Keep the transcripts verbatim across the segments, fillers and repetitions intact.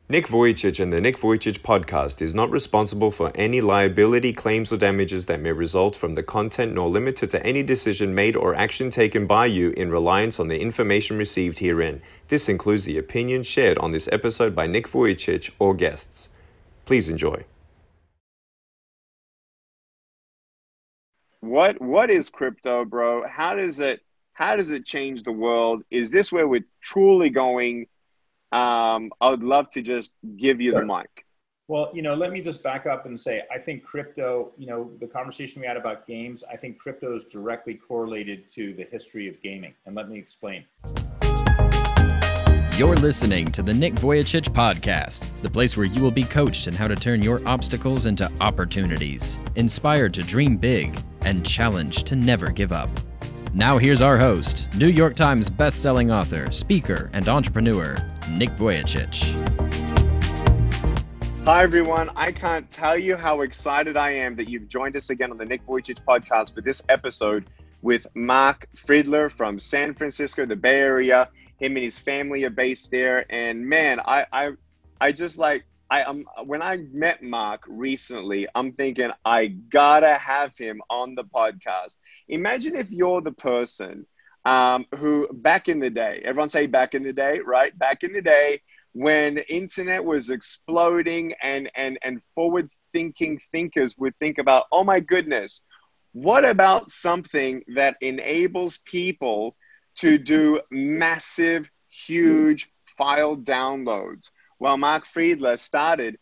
Nick Vujicic and the Nick Vujicic podcast is not responsible for any liability, claims, or damages that may result from the content, nor limited to any decision made or action taken by you in reliance on the information received herein. This includes the opinions shared on this episode by Nick Vujicic or guests. Please enjoy. What what is crypto, bro? How does it how does it change the world? Is this where we're truly going? Um, I would love to just give you the Sure. mic. Well, you know, let me just back up and say, I think crypto, you know, the conversation we had about games, I think crypto is directly correlated to the history of gaming. And let me explain. You're listening to the Nick Vujicic Podcast, the place where you will be coached in how to turn your obstacles into opportunities, inspired to dream big, and challenged to never give up. Now here's our host, New York Times best-selling author, speaker, and entrepreneur, Nick Vujicic. Hi, everyone. I can't tell you how excited I am that you've joined us again on the Nick Vujicic Podcast for this episode with Mark Friedler from San Francisco, the Bay Area. Him and his family are based there. And man, I I, I just like, I um when I met Mark recently, I'm thinking I gotta have him on the podcast. Imagine if you're the person um, who back in the day, everyone say back in the day, right? Back in the day when the internet was exploding and, and, and forward thinking thinkers would think about, oh my goodness, what about something that enables people to do massive, huge file downloads? Well, Mark Friedler started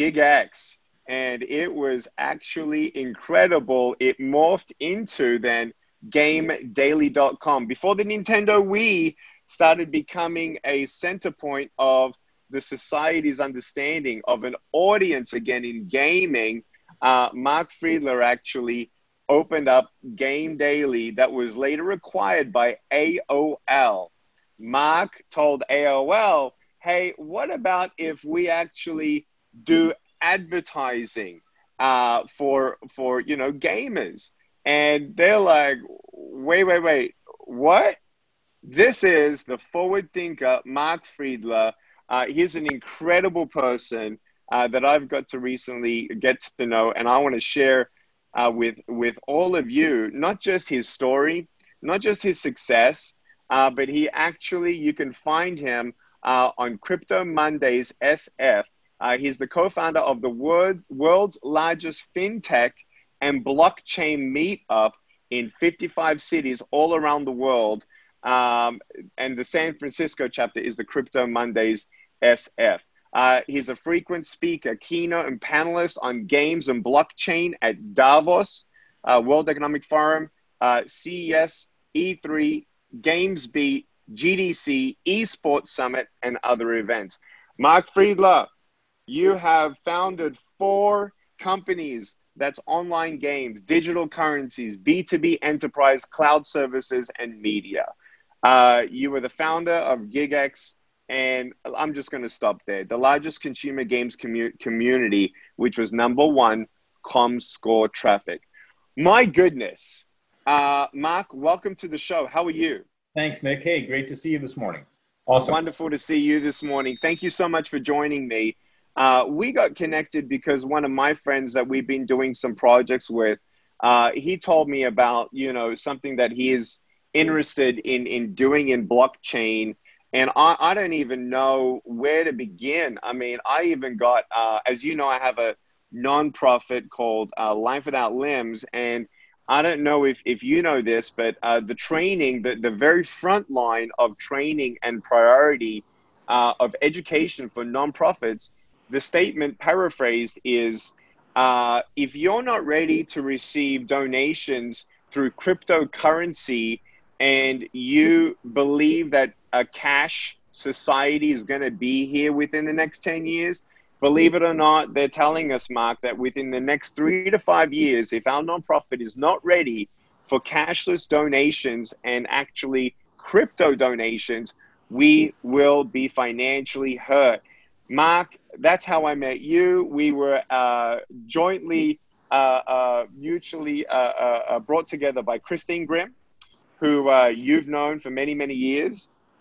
GigX, and it was actually incredible. It morphed into then game daily dot com. Before the Nintendo Wii started becoming a center point of the society's understanding of an audience again in gaming, uh, Mark Friedler actually opened up Game Daily that was later acquired by A O L. Mark told A O L, hey, what about if we actually do advertising uh, for, for, you know, gamers? And they're like, wait, wait, wait, what? This is the forward thinker, Mark Friedler. Uh, he's an incredible person uh, that I've got to recently get to know, and I want to share uh, with, with all of you, not just his story, not just his success, uh, but he actually, you can find him Uh, on Crypto Mondays S F. Uh, he's the co-founder of the world, world's largest fintech and blockchain meetup in fifty-five cities all around the world. Um, and the San Francisco chapter is the Crypto Mondays S F. Uh, he's a frequent speaker, keynote, and panelist on games and blockchain at Davos, uh, World Economic Forum, uh, C E S, E three, GamesBeat, G D C, Esports Summit, and other events. Mark Friedler, you have founded four companies that's online games, digital currencies, B two B enterprise, cloud services, and media. Uh, you were the founder of GigX, and I'm just going to stop there. The largest consumer games commu- community, which was number one, ComScore traffic. My goodness. Uh, Mark, welcome to the show. How are you? Thanks, Nick. Hey, great to see you this morning. Awesome. Wonderful to see you this morning. Thank you so much for joining me. Uh, we got connected because one of my friends that we've been doing some projects with, uh, he told me about, you know, something that he is interested in, in doing in blockchain. And I, I don't even know where to begin. I mean, I even got, uh, as you know, I have a nonprofit called uh, Life Without Limbs. And I don't know if, if you know this, but uh, the training, the, the very front line of training and priority uh, of education for nonprofits, the statement paraphrased is, uh, if you're not ready to receive donations through cryptocurrency and you believe that a cash society is going to be here within the next ten years, believe it or not, they're telling us, Mark, that within the next three to five years, if our nonprofit is not ready for cashless donations and actually crypto donations, we will be financially hurt. Mark, that's how I met you. We were uh, jointly, uh, uh, mutually uh, uh, brought together by Christine Grimm, who uh, you've known for many, many years.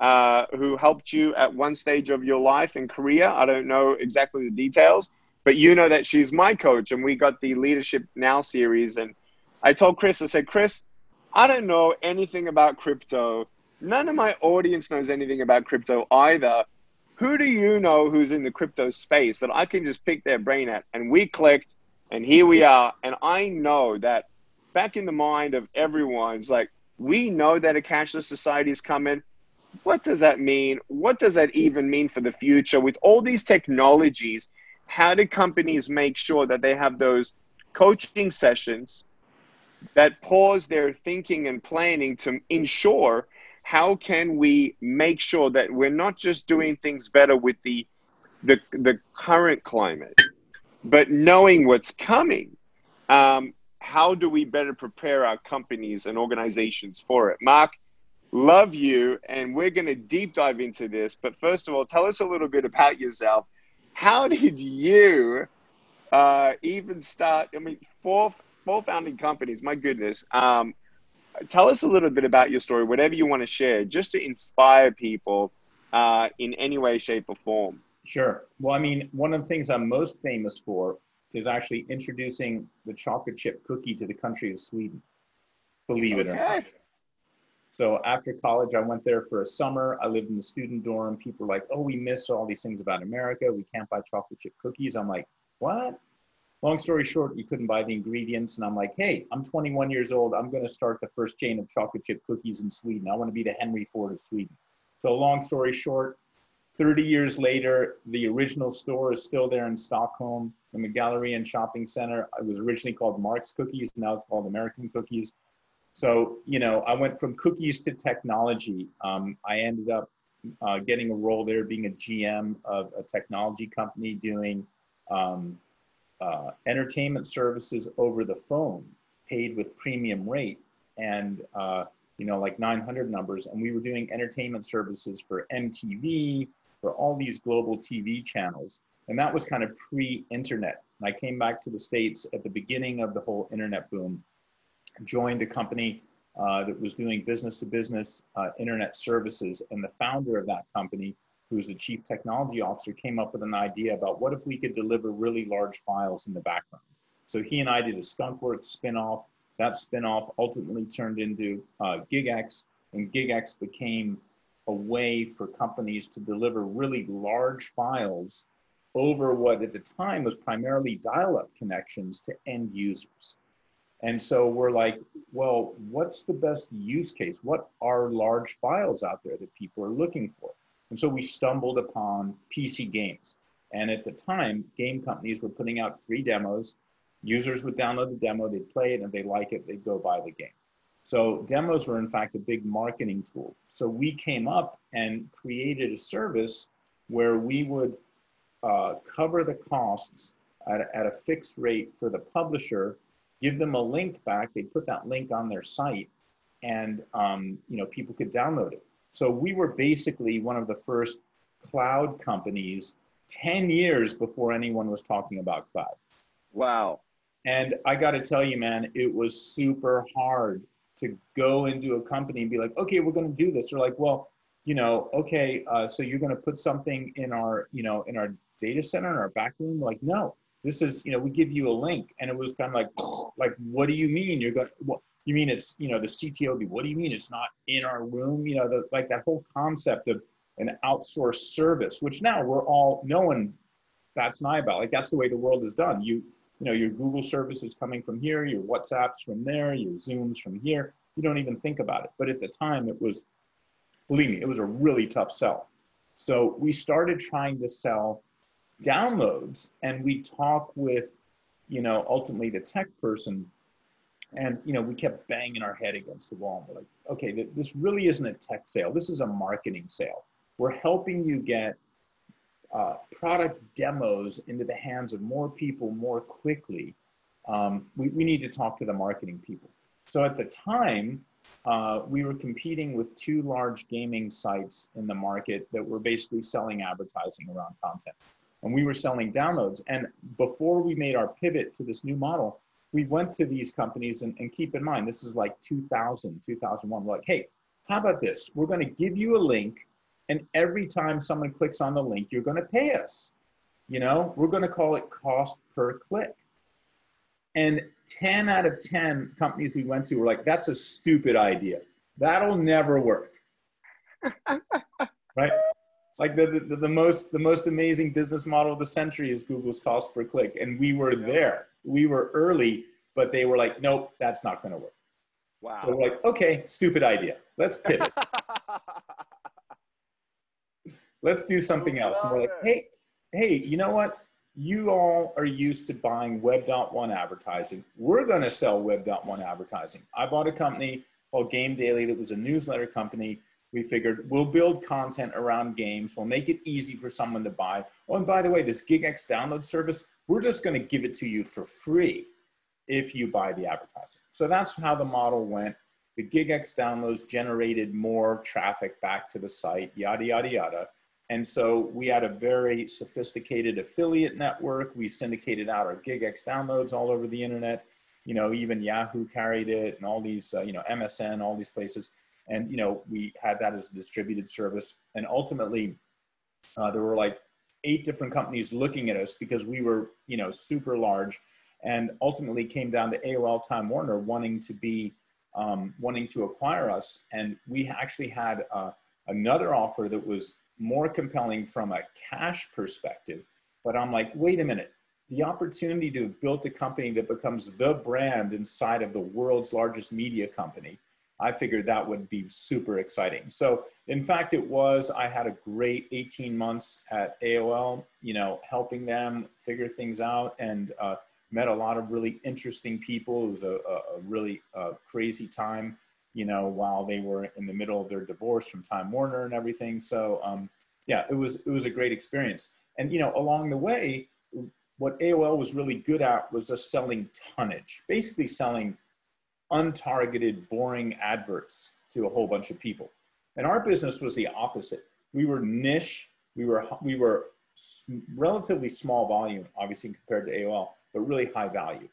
uh, who helped you at one stage of your life and career. I don't know exactly the details, but you know that she's my coach, and we got the Leadership Now series. And I told Chris, I said, Chris, I don't know anything about crypto. None of my audience knows anything about crypto either. Who do you know who's in the crypto space that I can just pick their brain at? And we clicked, and here we are. And I know that back in the mind of everyone, it's like, we know that a cashless society is coming. What does that mean? What does that even mean for the future? With all these technologies, how do companies make sure that they have those coaching sessions that pause their thinking and planning to ensure how can we make sure that we're not just doing things better with the, the, the current climate, but knowing what's coming? Um, how do we better prepare our companies and organizations for it? Mark, love you, and we're going to deep dive into this. But first of all, tell us a little bit about yourself. How did you uh, even start? I mean, four, four founding companies, my goodness. Um, tell us a little bit about your story, whatever you want to share, just to inspire people uh, in any way, shape, or form. Sure. Well, I mean, one of the things I'm most famous for is actually introducing the chocolate chip cookie to the country of Sweden, believe it Okay. or not. So after college, I went there for a summer. I lived in the student dorm. People were like, oh, we miss all these things about America. We can't buy chocolate chip cookies. I'm like, what? Long story short, you couldn't buy the ingredients. And I'm like, hey, I'm twenty-one years old. I'm going to start the first chain of chocolate chip cookies in Sweden. I want to be the Henry Ford of Sweden. So long story short, thirty years later, the original store is still there in Stockholm, in the Gallerian Shopping Center. It was originally called Mark's Cookies. Now it's called American Cookies. So, you know, I went from cookies to technology. Um, I ended up uh, getting a role there, being a G M of a technology company doing um, uh, entertainment services over the phone, paid with premium rate and, uh, you know, like nine hundred numbers. And we were doing entertainment services for M T V, for all these global T V channels. And that was kind of pre-internet. And I came back to the States at the beginning of the whole internet boom. Joined a company uh, that was doing business-to-business uh, internet services, and the founder of that company, who was the chief technology officer, came up with an idea about what if we could deliver really large files in the background. So he and I did a Skunkworks spinoff. That spinoff ultimately turned into uh, GigX, and GigX became a way for companies to deliver really large files over what at the time was primarily dial-up connections to end users. And so we're like, well, what's the best use case? What are large files out there that people are looking for? And so we stumbled upon P C games. And at the time, game companies were putting out free demos. Users would download the demo, they'd play it, and if they like it, they'd go buy the game. So demos were in fact a big marketing tool. So we came up and created a service where we would uh, cover the costs at, at a fixed rate for the publisher, give them a link back, they'd put that link on their site, and um, you know, people could download it. So we were basically one of the first cloud companies ten years before anyone was talking about cloud. Wow. And I got to tell you, man, it was super hard to go into a company and be like, okay, we're going to do this. They're like, well, you know, okay, uh, so you're going to put something in our, you know, in our data center, in our back room? We're like, no. This is, you know, we give you a link. And it was kind of like, like, what do you mean? You're going, what, you mean it's, you know, the C T O be, what do you mean it's not in our room? You know, the, like that whole concept of an outsourced service, which now we're all, no one bats an eye about. Like, that's the way the world is done. You, you know, your Google service is coming from here, your WhatsApps from there, your Zooms from here. You don't even think about it. But at the time it was, believe me, it was a really tough sell. So we started trying to sell downloads, and we talk with, you know, ultimately the tech person, and, you know, we kept banging our head against the wall. And we're like, okay, th this really isn't a tech sale. This is a marketing sale. We're helping you get uh, product demos into the hands of more people more quickly. Um, we, we need to talk to the marketing people. So at the time, uh, we were competing with two large gaming sites in the market that were basically selling advertising around content. And we were selling downloads. And before we made our pivot to this new model, we went to these companies, and, and keep in mind, this is like two thousand, two thousand one. We're like, hey, how about this? We're going to give you a link And every time someone clicks on the link, you're going to pay us. You know, we're going to call it cost per click. And ten out of ten companies we went to were like, that's a stupid idea. That'll never work. Right? Like the, the, the, most, the most amazing business model of the century is Google's cost per click. And we were there. We were early, but they were like, nope, that's not going to work. Wow. So we're like, okay, stupid idea. Let's pivot. Let's do something else. And we're like, hey, hey, you know what? You all are used to buying Web dot one advertising. We're going to sell Web dot one advertising. I bought a company called Game Daily that was a newsletter company. We figured we'll build content around games. We'll make it easy for someone to buy. Oh, and by the way, this GigX download service, we're just going to give it to you for free if you buy the advertising. So that's how the model went. The GigX downloads generated more traffic back to the site, yada, yada, yada. And so we had a very sophisticated affiliate network. We syndicated out our GigX downloads all over the internet. You know, even Yahoo carried it and all these, uh, you know, M S N, all these places. And, you know, we had that as a distributed service. And ultimately, uh, there were like eight different companies looking at us because we were, you know, super large. And ultimately came down to A O L Time Warner wanting to be, um, wanting to acquire us. And we actually had uh, another offer that was more compelling from a cash perspective. But I'm like, wait a minute, the opportunity to have built a company that becomes the brand inside of the world's largest media company, I figured that would be super exciting. So in fact, it was, I had a great eighteen months at A O L, you know, helping them figure things out, and uh, met a lot of really interesting people. It was a, a really uh, crazy time, you know, while they were in the middle of their divorce from Time Warner and everything. So um, yeah, it was, it was a great experience. And, you know, along the way, what A O L was really good at was just selling tonnage, basically selling untargeted, boring adverts to a whole bunch of people. And our business was the opposite. We were niche. We were, we were relatively small volume, obviously compared to A O L, but really high value.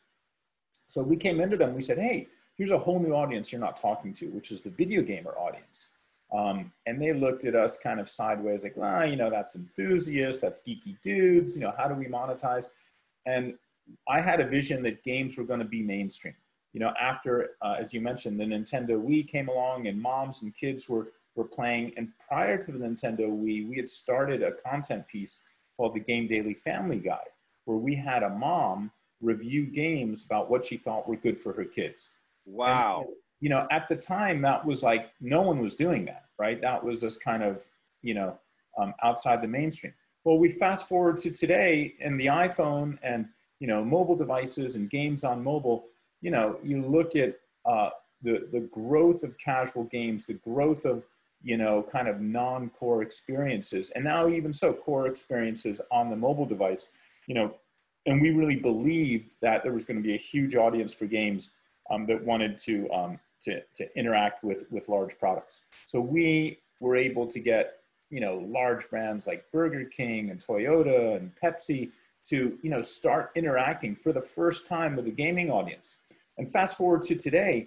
So we came into them, we said, hey, here's a whole new audience you're not talking to, which is the video gamer audience. Um, and they looked at us kind of sideways, like, well, you know, that's enthusiasts, that's geeky dudes, you know, how do we monetize? And I had a vision that games were going to be mainstream. You know, after, uh, as you mentioned, the Nintendo Wii came along and moms and kids were, were playing. And prior to the Nintendo Wii, we had started a content piece called the Game Daily Family Guide, where we had a mom review games about what she thought were good for her kids. Wow. So, you know, at the time, that was like, no one was doing that, right? That was just kind of, you know, um, outside the mainstream. Well, we fast forward to today and the iPhone and, you know, mobile devices and games on mobile. You know, you look at uh, the, the growth of casual games, the growth of, you know, kind of non-core experiences, and now even so, core experiences on the mobile device, you know, and we really believed that there was going to be a huge audience for games um, that wanted to, um, to, to interact with, with large products. So we were able to get, you know, large brands like Burger King and Toyota and Pepsi to, you know, start interacting for the first time with the gaming audience. And fast forward to today,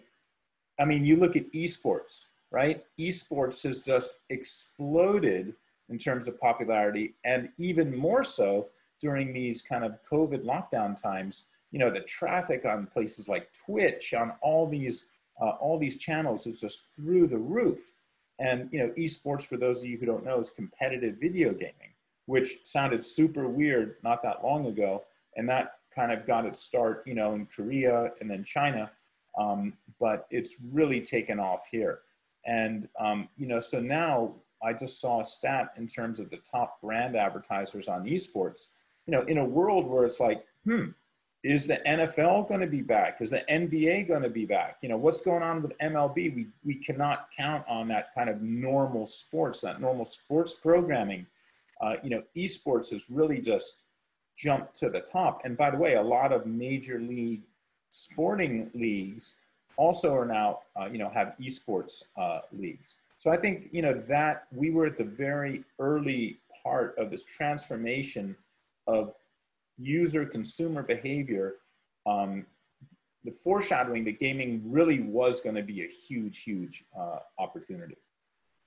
I mean, you look at esports, right? Esports has just exploded in terms of popularity, and even more so during these kind of COVID lockdown times. You know, the traffic on places like Twitch, on all these, uh, all these channels is just through the roof. And, you know, esports, for those of you who don't know, is competitive video gaming, which sounded super weird not that long ago. And that kind of got its start, you know, in Korea and then China. Um, but it's really taken off here. And, um, you know, so now I just saw a stat in terms of the top brand advertisers on esports, you know, in a world where it's like, hmm, is the N F L going to be back? Is the N B A going to be back? You know, what's going on with M L B? We, we cannot count on that kind of normal sports, that normal sports programming. Uh, you know, esports has really just jumped to the top. And by the way, a lot of major league sporting leagues also are now, uh, you know, have esports uh, leagues. So I think, you know, that we were at the very early part of this transformation of user consumer behavior, um, the foreshadowing that gaming really was going to be a huge, huge uh, opportunity.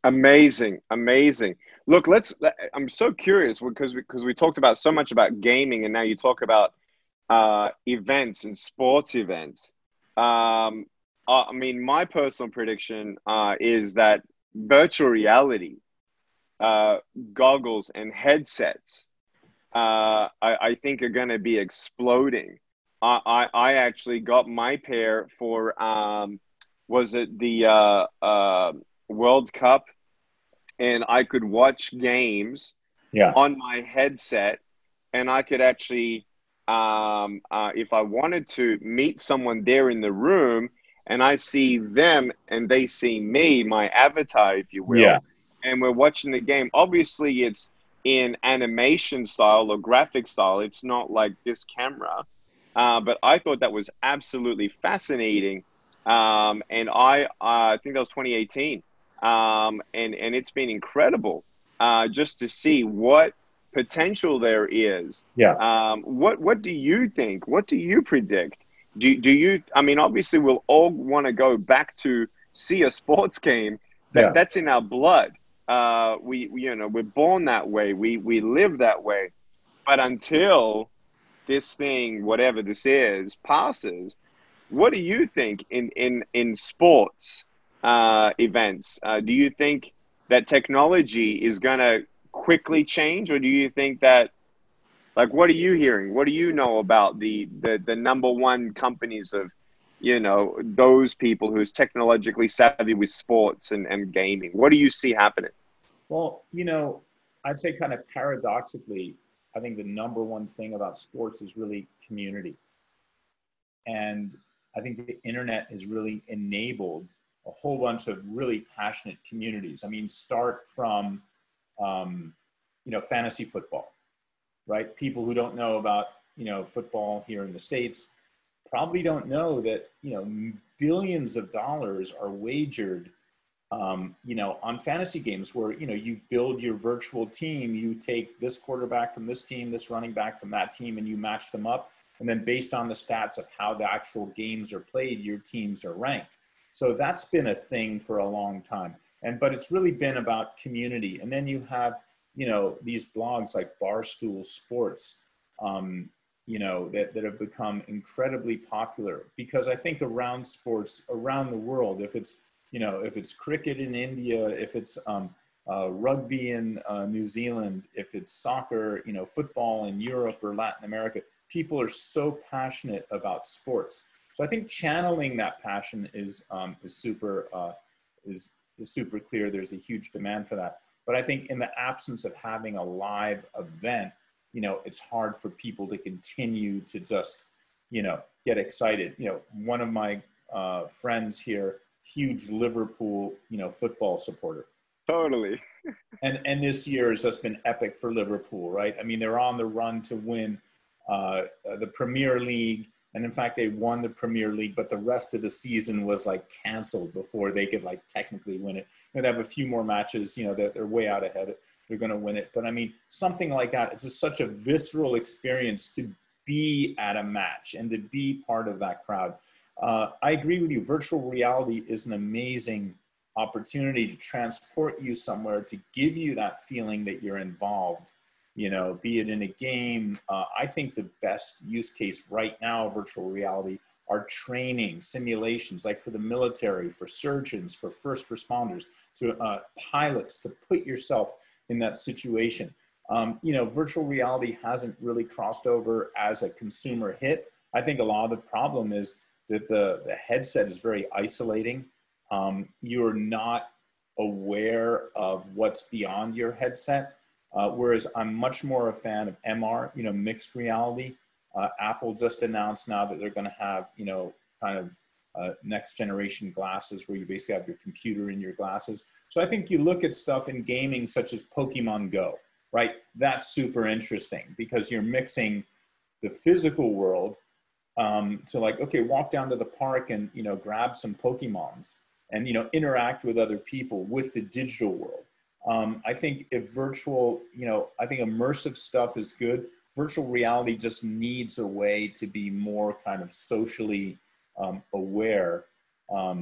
Amazing, amazing. Look, let's. I'm so curious because because we talked about so much about gaming, and now you talk about uh, events and sports events. Um, I I mean, my personal prediction uh, is that virtual reality uh, goggles and headsets, uh, I, I think, are going to be exploding. I, I, I actually got my pair for um, was it the uh, uh, World Cup, and I could watch games Yeah. on my headset, and I could actually, um, uh, if I wanted to, meet someone there in the room, and I see them and they see me, my avatar, if you Yeah. will, and we're watching the game. Obviously, it's in animation style or graphic style. It's not like this camera, uh, but I thought that was absolutely fascinating. Um, and I, uh, I think that was twenty eighteen, um, and and it's been incredible uh, just to see what potential there is. Yeah. Um, what what do you think? What do you predict? Do do you? I mean, obviously, we'll all want to go back to see a sports game. That Yeah. that's in our blood. Uh, we, we you know we're born that way. We we live that way. But until this thing, whatever this is, passes, what do you think in in in sports uh, events? Uh, do you think that technology is going to quickly change, or do you think that, like, what are you hearing? What do you know about the the the number one companies of, you know, those people who's technologically savvy with sports and and gaming? What do you see happening? Well, you know, I'd say kind of paradoxically, I think the number one thing about sports is really community. And I think the internet has really enabled a whole bunch of really passionate communities. I mean, start from, um, you know, fantasy football, right? People who don't know about, you know, football here in the States probably don't know that, you know, billions of dollars are wagered, um, you know, on fantasy games where, you know, you build your virtual team, you take this quarterback from this team, this running back from that team, and you match them up. And then based on the stats of how the actual games are played, your teams are ranked. So that's been a thing for a long time. And, but it's really been about community. And then you have, you know, these blogs like Barstool Sports, um, you know, that, that have become incredibly popular because I think around sports around the world, if it's, you know, if it's cricket in India, if it's um, uh, rugby in uh, New Zealand, if it's soccer, you know, football in Europe or Latin America, people are so passionate about sports. So I think channeling that passion is um, is super uh, is is super clear. There's a huge demand for that. But I think in the absence of having a live event, you know, it's hard for people to continue to just, you know, get excited. You know, one of my uh, friends here, huge Liverpool, you know, football supporter. Totally. And and this year has just been epic for Liverpool, right? I mean, they're on the run to win uh, the Premier League. And in fact, they won the Premier League, but the rest of the season was like canceled before they could like technically win it. And they have a few more matches, you know, that they're way out ahead. They're going to win it. But I mean, something like that, it's just such a visceral experience to be at a match and to be part of that crowd. Uh, I agree with you. Virtual reality is an amazing opportunity to transport you somewhere, to give you that feeling that you're involved, you know, be it in a game. Uh, I think the best use case right now of virtual reality are training simulations, like for the military, for surgeons, for first responders, to uh, pilots, to put yourself in that situation. Um, you know, virtual reality hasn't really crossed over as a consumer hit. I think a lot of the problem is that the, the headset is very isolating. Um, you're not aware of what's beyond your headset. Uh, whereas I'm much more a fan of M R, you know, mixed reality. Uh, Apple just announced now that they're going to have, you know, kind of uh, next generation glasses where you basically have your computer in your glasses. So I think you look at stuff in gaming such as Pokemon Go, right? That's super interesting because you're mixing the physical world um, to like, okay, walk down to the park and, you know, grab some Pokemons and, you know, interact with other people with the digital world. Um, I think if virtual, you know, I think immersive stuff is good. Virtual reality just needs a way to be more kind of socially um, aware. Um,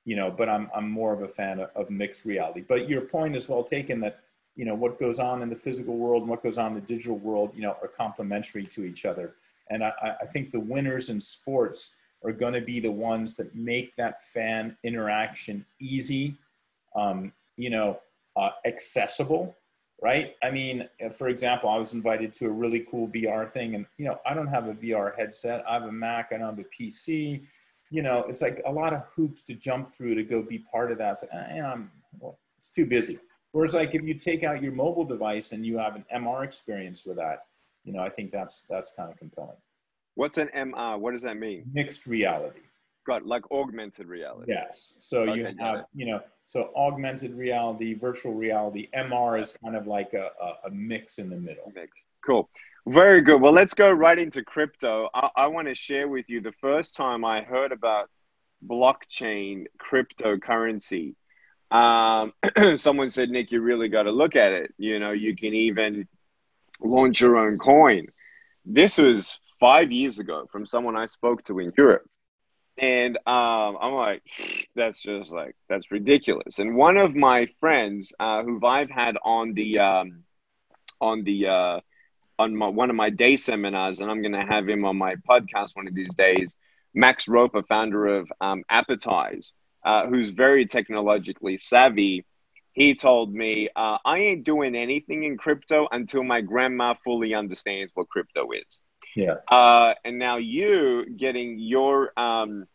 you know, but I'm, I'm more of a fan of, of mixed reality. But your point is well taken that, you know, what goes on in the physical world and what goes on in the digital world, you know, are complementary to each other. And I, I think the winners in sports are going to be the ones that make that fan interaction easy, um, you know, uh, accessible, right? I mean, for example, I was invited to a really cool V R thing, and, you know, I don't have a V R headset. I have a Mac, I don't have a P C. You know, it's like a lot of hoops to jump through to go be part of that. It's, like, eh, I'm, well, it's too busy. Whereas like if you take out your mobile device and you have an M R experience with that, you know, I think that's, that's kind of compelling. What's an M R? What does that mean? Mixed reality. Got like augmented reality. Yes. So Okay, you have, you know, so augmented reality, virtual reality, M R is kind of like a, a, a mix in the middle. Mix. Cool. Very good. Well, let's go right into crypto. I, I want to share with you the first time I heard about blockchain cryptocurrency. Um, someone said, Nick, you really got to look at it. You know, you can even launch your own coin. This was five years ago from someone I spoke to in Europe. And um, I'm like, that's just like, that's ridiculous. And one of my friends uh, who I've had on the, um, on the, uh, on my, one of my day seminars, and I'm going to have him on my podcast one of these days, Max Roper, founder of um, Appetize, uh, who's very technologically savvy. He told me, uh, I ain't doing anything in crypto until my grandma fully understands what crypto is. Yeah. Uh, and now you getting your, um,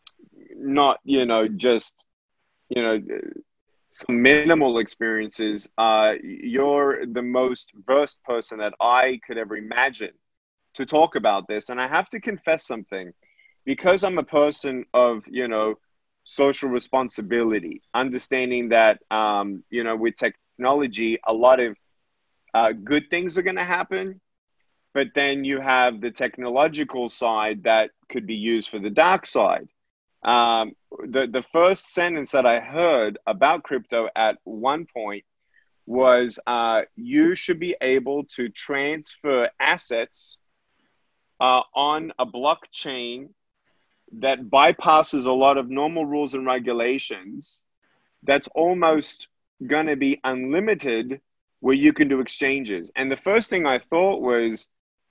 not, you know, just, you know, some minimal experiences, uh, you're the most versed person that I could ever imagine to talk about this. And I have to confess something, because I'm a person of, you know, social responsibility, understanding that, um, you know, with technology, a lot of uh, good things are going to happen. But then you have the technological side that could be used for the dark side. Um, the, the first sentence that I heard about crypto at one point was uh, you should be able to transfer assets uh, on a blockchain that bypasses a lot of normal rules and regulations, that's almost going to be unlimited, where you can do exchanges. And the first thing I thought was,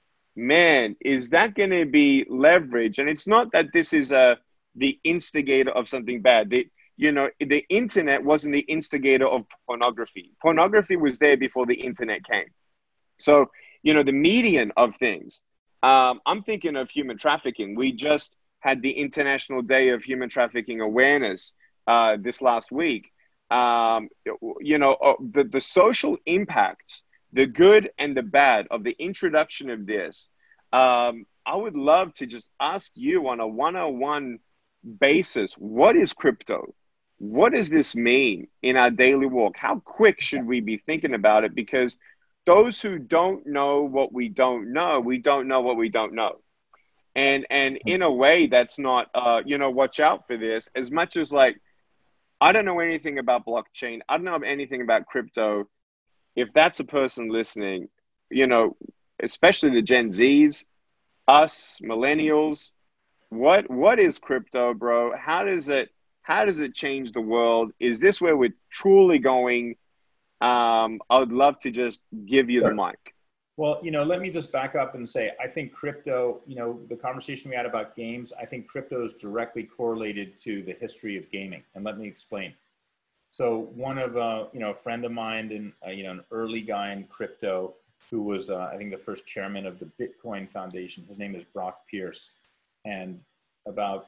man, is that going to be leverage? And it's not that this is a the instigator of something bad. The, you know, the internet wasn't the instigator of pornography. Pornography was there before the internet came. So, you know, the median of things. Um, I'm thinking of human trafficking. We just had the International Day of Human Trafficking Awareness uh, this last week. Um, you know, uh, the, the social impacts, the good and the bad of the introduction of this. Um, I would love to just ask you on a one-on-one basis, what is crypto? What does this mean in our daily walk? How quick should we be thinking about it? Because those who don't know what we don't know, we don't know what we don't know. And and in a way, that's not, uh, you know, watch out for this. As much as like, I don't know anything about blockchain. I don't know anything about crypto. If that's a person listening, you know, especially the Gen Zs, us, millennials, what what is crypto, bro? How does it how does it change the world? Is this where we're truly going? Um, I would love to just give you Sure. the mic. Well, you know, let me just back up and say, I think crypto, you know, the conversation we had about games, I think crypto is directly correlated to the history of gaming. And let me explain. So one of, uh, you know, a friend of mine and, uh, you know, an early guy in crypto who was, uh, I think, the first chairman of the Bitcoin Foundation, his name is Brock Pierce. And about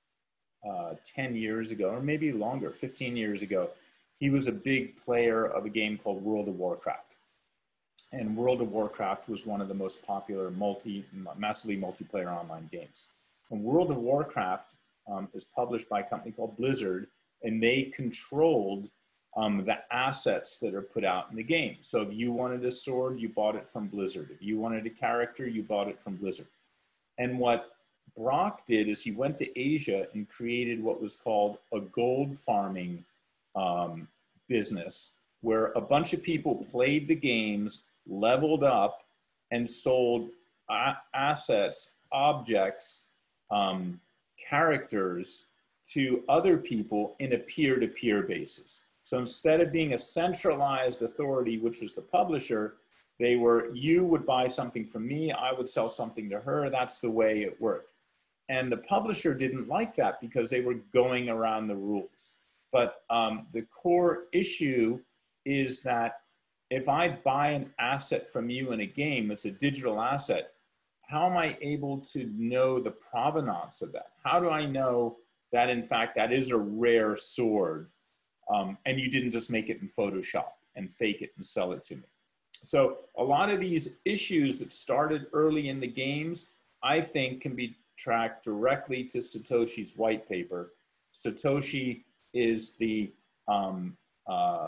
uh, ten years ago, or maybe longer, fifteen years ago, he was a big player of a game called World of Warcraft. And World of Warcraft was one of the most popular multi, massively multiplayer online games. And World of Warcraft um, is published by a company called Blizzard, and they controlled um, the assets that are put out in the game. So if you wanted a sword, you bought it from Blizzard. If you wanted a character, you bought it from Blizzard. And what Brock did is he went to Asia and created what was called a gold farming um, business, where a bunch of people played the games, leveled up, and sold a- assets, objects, um, characters to other people in a peer-to-peer basis. So instead of being a centralized authority, which was the publisher, they were, you would buy something from me, I would sell something to her. That's the way it worked. And the publisher didn't like that because they were going around the rules. But um, the core issue is that if I buy an asset from you in a game, it's a digital asset, how am I able to know the provenance of that? How do I know that in fact that is a rare sword um, and you didn't just make it in Photoshop and fake it and sell it to me? So a lot of these issues that started early in the games, I think can be tracked directly to Satoshi's white paper. Satoshi is the um, uh,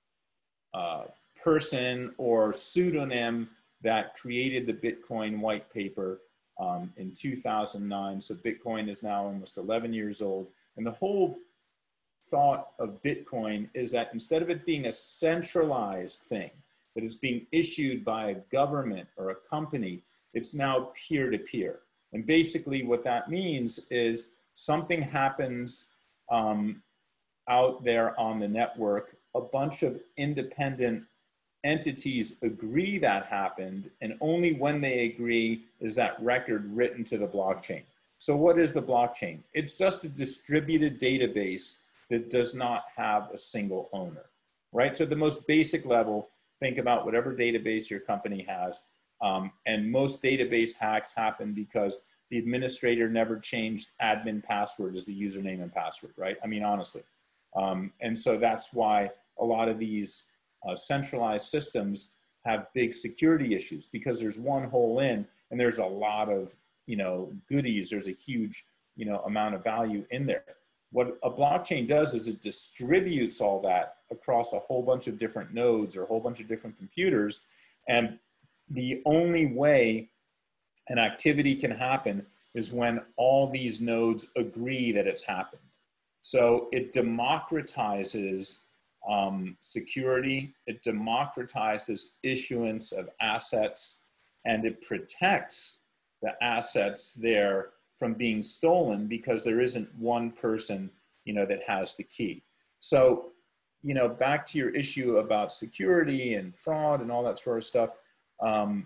uh, person or pseudonym that created the Bitcoin white paper um, in two thousand nine. So Bitcoin is now almost eleven years old. And the whole thought of Bitcoin is that instead of it being a centralized thing that is being issued by a government or a company, it's now peer-to-peer. And basically what that means is something happens um, out there on the network, a bunch of independent entities agree that happened, and only when they agree is that record written to the blockchain. So what is the blockchain? It's just a distributed database that does not have a single owner, right? So at the most basic level, think about whatever database your company has. Um, and most database hacks happen because the administrator never changed admin password as the username and password, right? I mean, honestly. Um, and so that's why a lot of these uh, centralized systems have big security issues, because there's one hole in and there's a lot of, you know, goodies. There's a huge, you know, amount of value in there. What a blockchain does is it distributes all that across a whole bunch of different nodes or a whole bunch of different computers. And the only way an activity can happen is when all these nodes agree that it's happened. So it democratizes um, security, it democratizes issuance of assets, and it protects the assets there from being stolen because there isn't one person, you know, that has the key. So, you know, back to your issue about security and fraud and all that sort of stuff, um,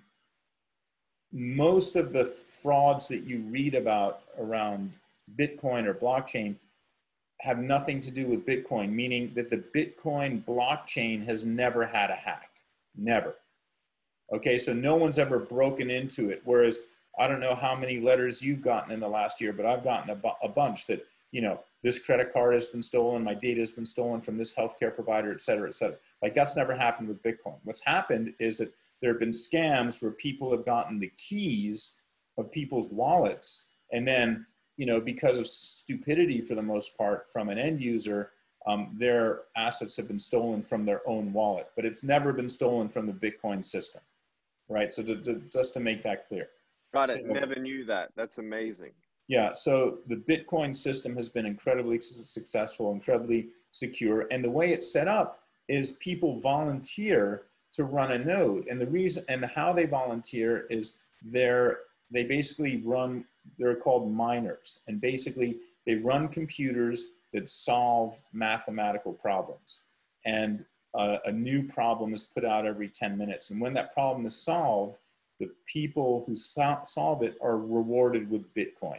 most of the frauds that you read about around Bitcoin or blockchain have nothing to do with Bitcoin, meaning that the Bitcoin blockchain has never had a hack, never. Okay, so no one's ever broken into it, whereas I don't know how many letters you've gotten in the last year, but I've gotten a, bu a bunch that, you know, this credit card has been stolen, my data has been stolen from this healthcare provider, et cetera, et cetera. Like, that's never happened with Bitcoin. What's happened is that there have been scams where people have gotten the keys of people's wallets, and then, you know, because of stupidity for the most part from an end user, um, their assets have been stolen from their own wallet, but it's never been stolen from the Bitcoin system, right? So to, to, just to make that clear. Got it. So, never knew that. That's amazing. Yeah, so the Bitcoin system has been incredibly successful, incredibly secure. And the way it's set up is people volunteer to run a node. And the reason and how they volunteer is they're, they basically run, they're called miners. And basically they run computers that solve mathematical problems. And uh, a new problem is put out every ten minutes. And when that problem is solved, the people who so solve it are rewarded with Bitcoin.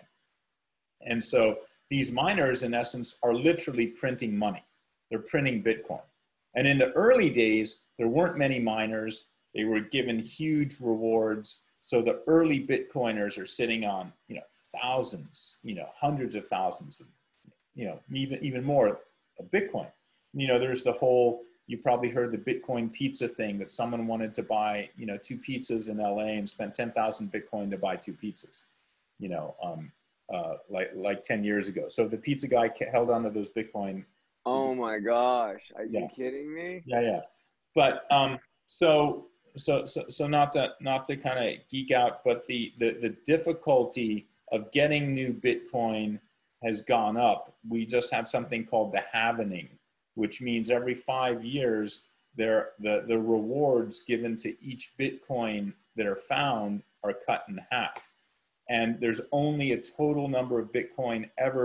And so these miners, in essence, are literally printing money. They're printing Bitcoin. And in the early days, there weren't many miners. They were given huge rewards. So the early Bitcoiners are sitting on, you know, thousands, you know, hundreds of thousands, of, you know, even, even more of Bitcoin. You know, there's the whole, you probably heard the Bitcoin pizza thing, that someone wanted to buy, you know, two pizzas in L A and spent ten thousand Bitcoin to buy two pizzas, you know, um, uh, like, like ten years ago. So the pizza guy held onto those Bitcoin. Oh my gosh. Are Yeah. you kidding me? Yeah, yeah. But um, so, so, so, so not to, not to kind of geek out, but the, the, the difficulty of getting new Bitcoin has gone up. We just have something called the halvening, which means every five years, there, the, the rewards given to each Bitcoin that are found are cut in half. And there's only a total number of Bitcoin ever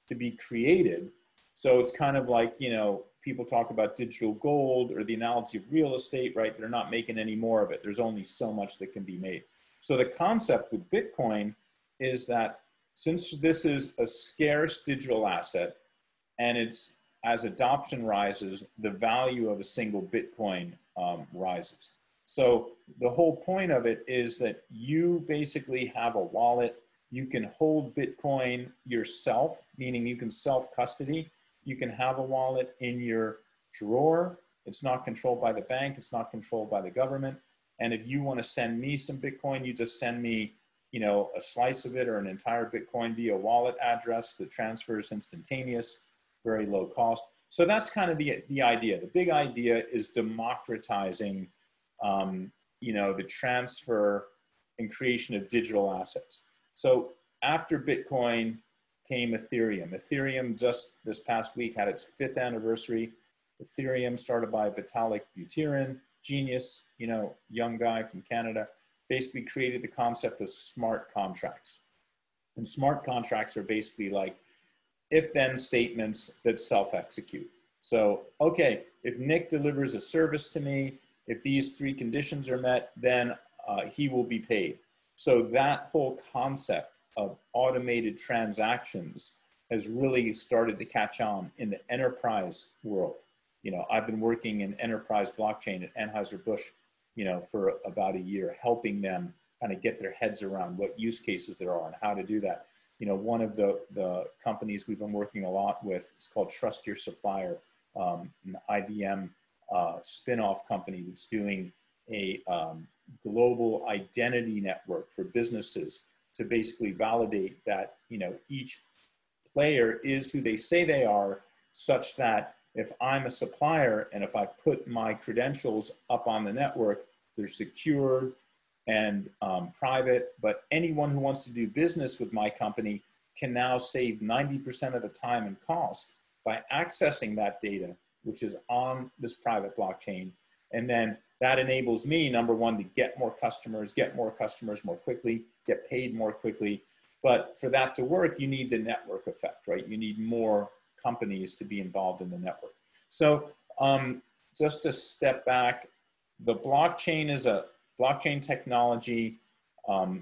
to be created. So it's kind of like, you know, people talk about digital gold or the analogy of real estate, right? They're not making any more of it. There's only so much that can be made. So the concept with Bitcoin is that since this is a scarce digital asset and it's, as adoption rises, the value of a single Bitcoin um, rises. So the whole point of it is that you basically have a wallet. You can hold Bitcoin yourself, meaning you can self-custody. You can have a wallet in your drawer. It's not controlled by the bank. It's not controlled by the government. And if you want to send me some Bitcoin, you just send me, you know, a slice of it or an entire Bitcoin via wallet address. The transfer is instantaneous, very low cost. So that's kind of the, the idea. The big idea is democratizing, um, you know, the transfer and creation of digital assets. So after Bitcoin came Ethereum. Ethereum just this past week had its fifth anniversary. Ethereum, started by Vitalik Buterin, genius, you know, young guy from Canada, basically created the concept of smart contracts. And smart contracts are basically like if-then statements that self-execute. So, okay, if Nick delivers a service to me, if these three conditions are met, then uh, he will be paid. So that whole concept of automated transactions has really started to catch on in the enterprise world. You know, I've been working in enterprise blockchain at Anheuser-Busch, you know, for about a year, helping them kind of get their heads around what use cases there are and how to do that. You know, one of the, the companies we've been working a lot with is called Trust Your Supplier, um, an I B M uh, spin-off company that's doing a um, global identity network for businesses to basically validate that, you know, each player is who they say they are, such that if I'm a supplier and if I put my credentials up on the network, they're secured and um, private, but anyone who wants to do business with my company can now save ninety percent of the time and cost by accessing that data, which is on this private blockchain. And then that enables me, number one, to get more customers, get more customers more quickly, get paid more quickly. But for that to work, you need the network effect, right? You need more companies to be involved in the network. So um, just to step back, the blockchain is a blockchain technology um,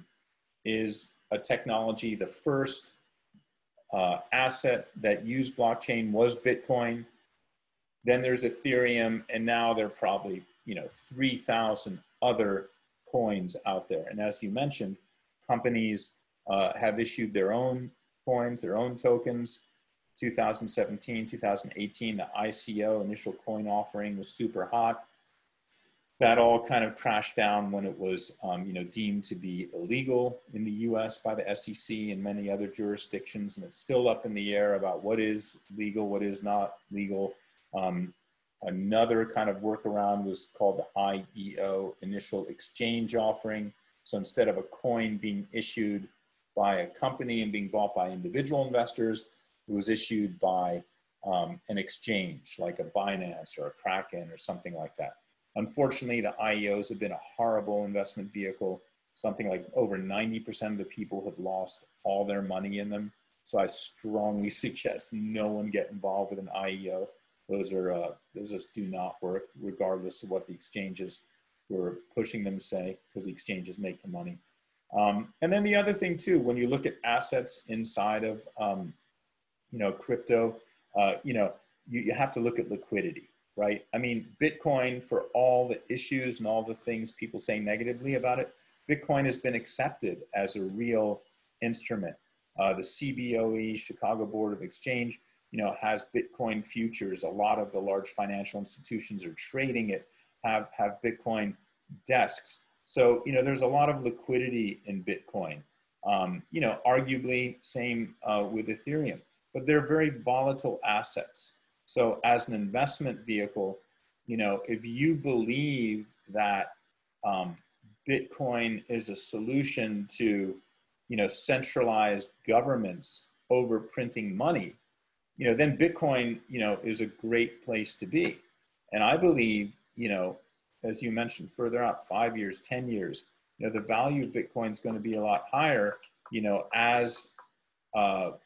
is a technology. The first uh, asset that used blockchain was Bitcoin. Then there's Ethereum, and now there are probably, you know, three thousand other coins out there. And as you mentioned, companies uh, have issued their own coins, their own tokens. two thousand seventeen, two thousand eighteen, the I C O, initial coin offering, was super hot. That all kind of crashed down when it was, um, you know, deemed to be illegal in the U S by the S E C and many other jurisdictions, and it's still up in the air about what is legal, what is not legal. Um, another kind of workaround was called the I E O, initial exchange offering. So instead of a coin being issued by a company and being bought by individual investors, it was issued by um, an exchange like a Binance or a Kraken or something like that. Unfortunately, the I E Os have been a horrible investment vehicle. Something like over ninety percent of the people have lost all their money in them. So I strongly suggest no one get involved with an I E O. Those are uh, those just do not work, regardless of what the exchanges were pushing them to say, because the exchanges make the money. Um, and then the other thing too, when you look at assets inside of um, you know, crypto, uh, you know, you, you have to look at liquidity, right? I mean, Bitcoin, for all the issues and all the things people say negatively about it, Bitcoin has been accepted as a real instrument. Uh, the C B O E, Chicago Board of Exchange, you know, has Bitcoin futures. A lot of the large financial institutions are trading it, have, have Bitcoin desks. So, you know, there's a lot of liquidity in Bitcoin. Um, you know, arguably same uh, with Ethereum, but they're very volatile assets. So as an investment vehicle, you know, if you believe that um, Bitcoin is a solution to, you know, centralized governments over printing money, you know, then Bitcoin, you know, is a great place to be. And I believe, you know, as you mentioned further out, five years, ten years, you know, the value of Bitcoin is going to be a lot higher, you know, as uh,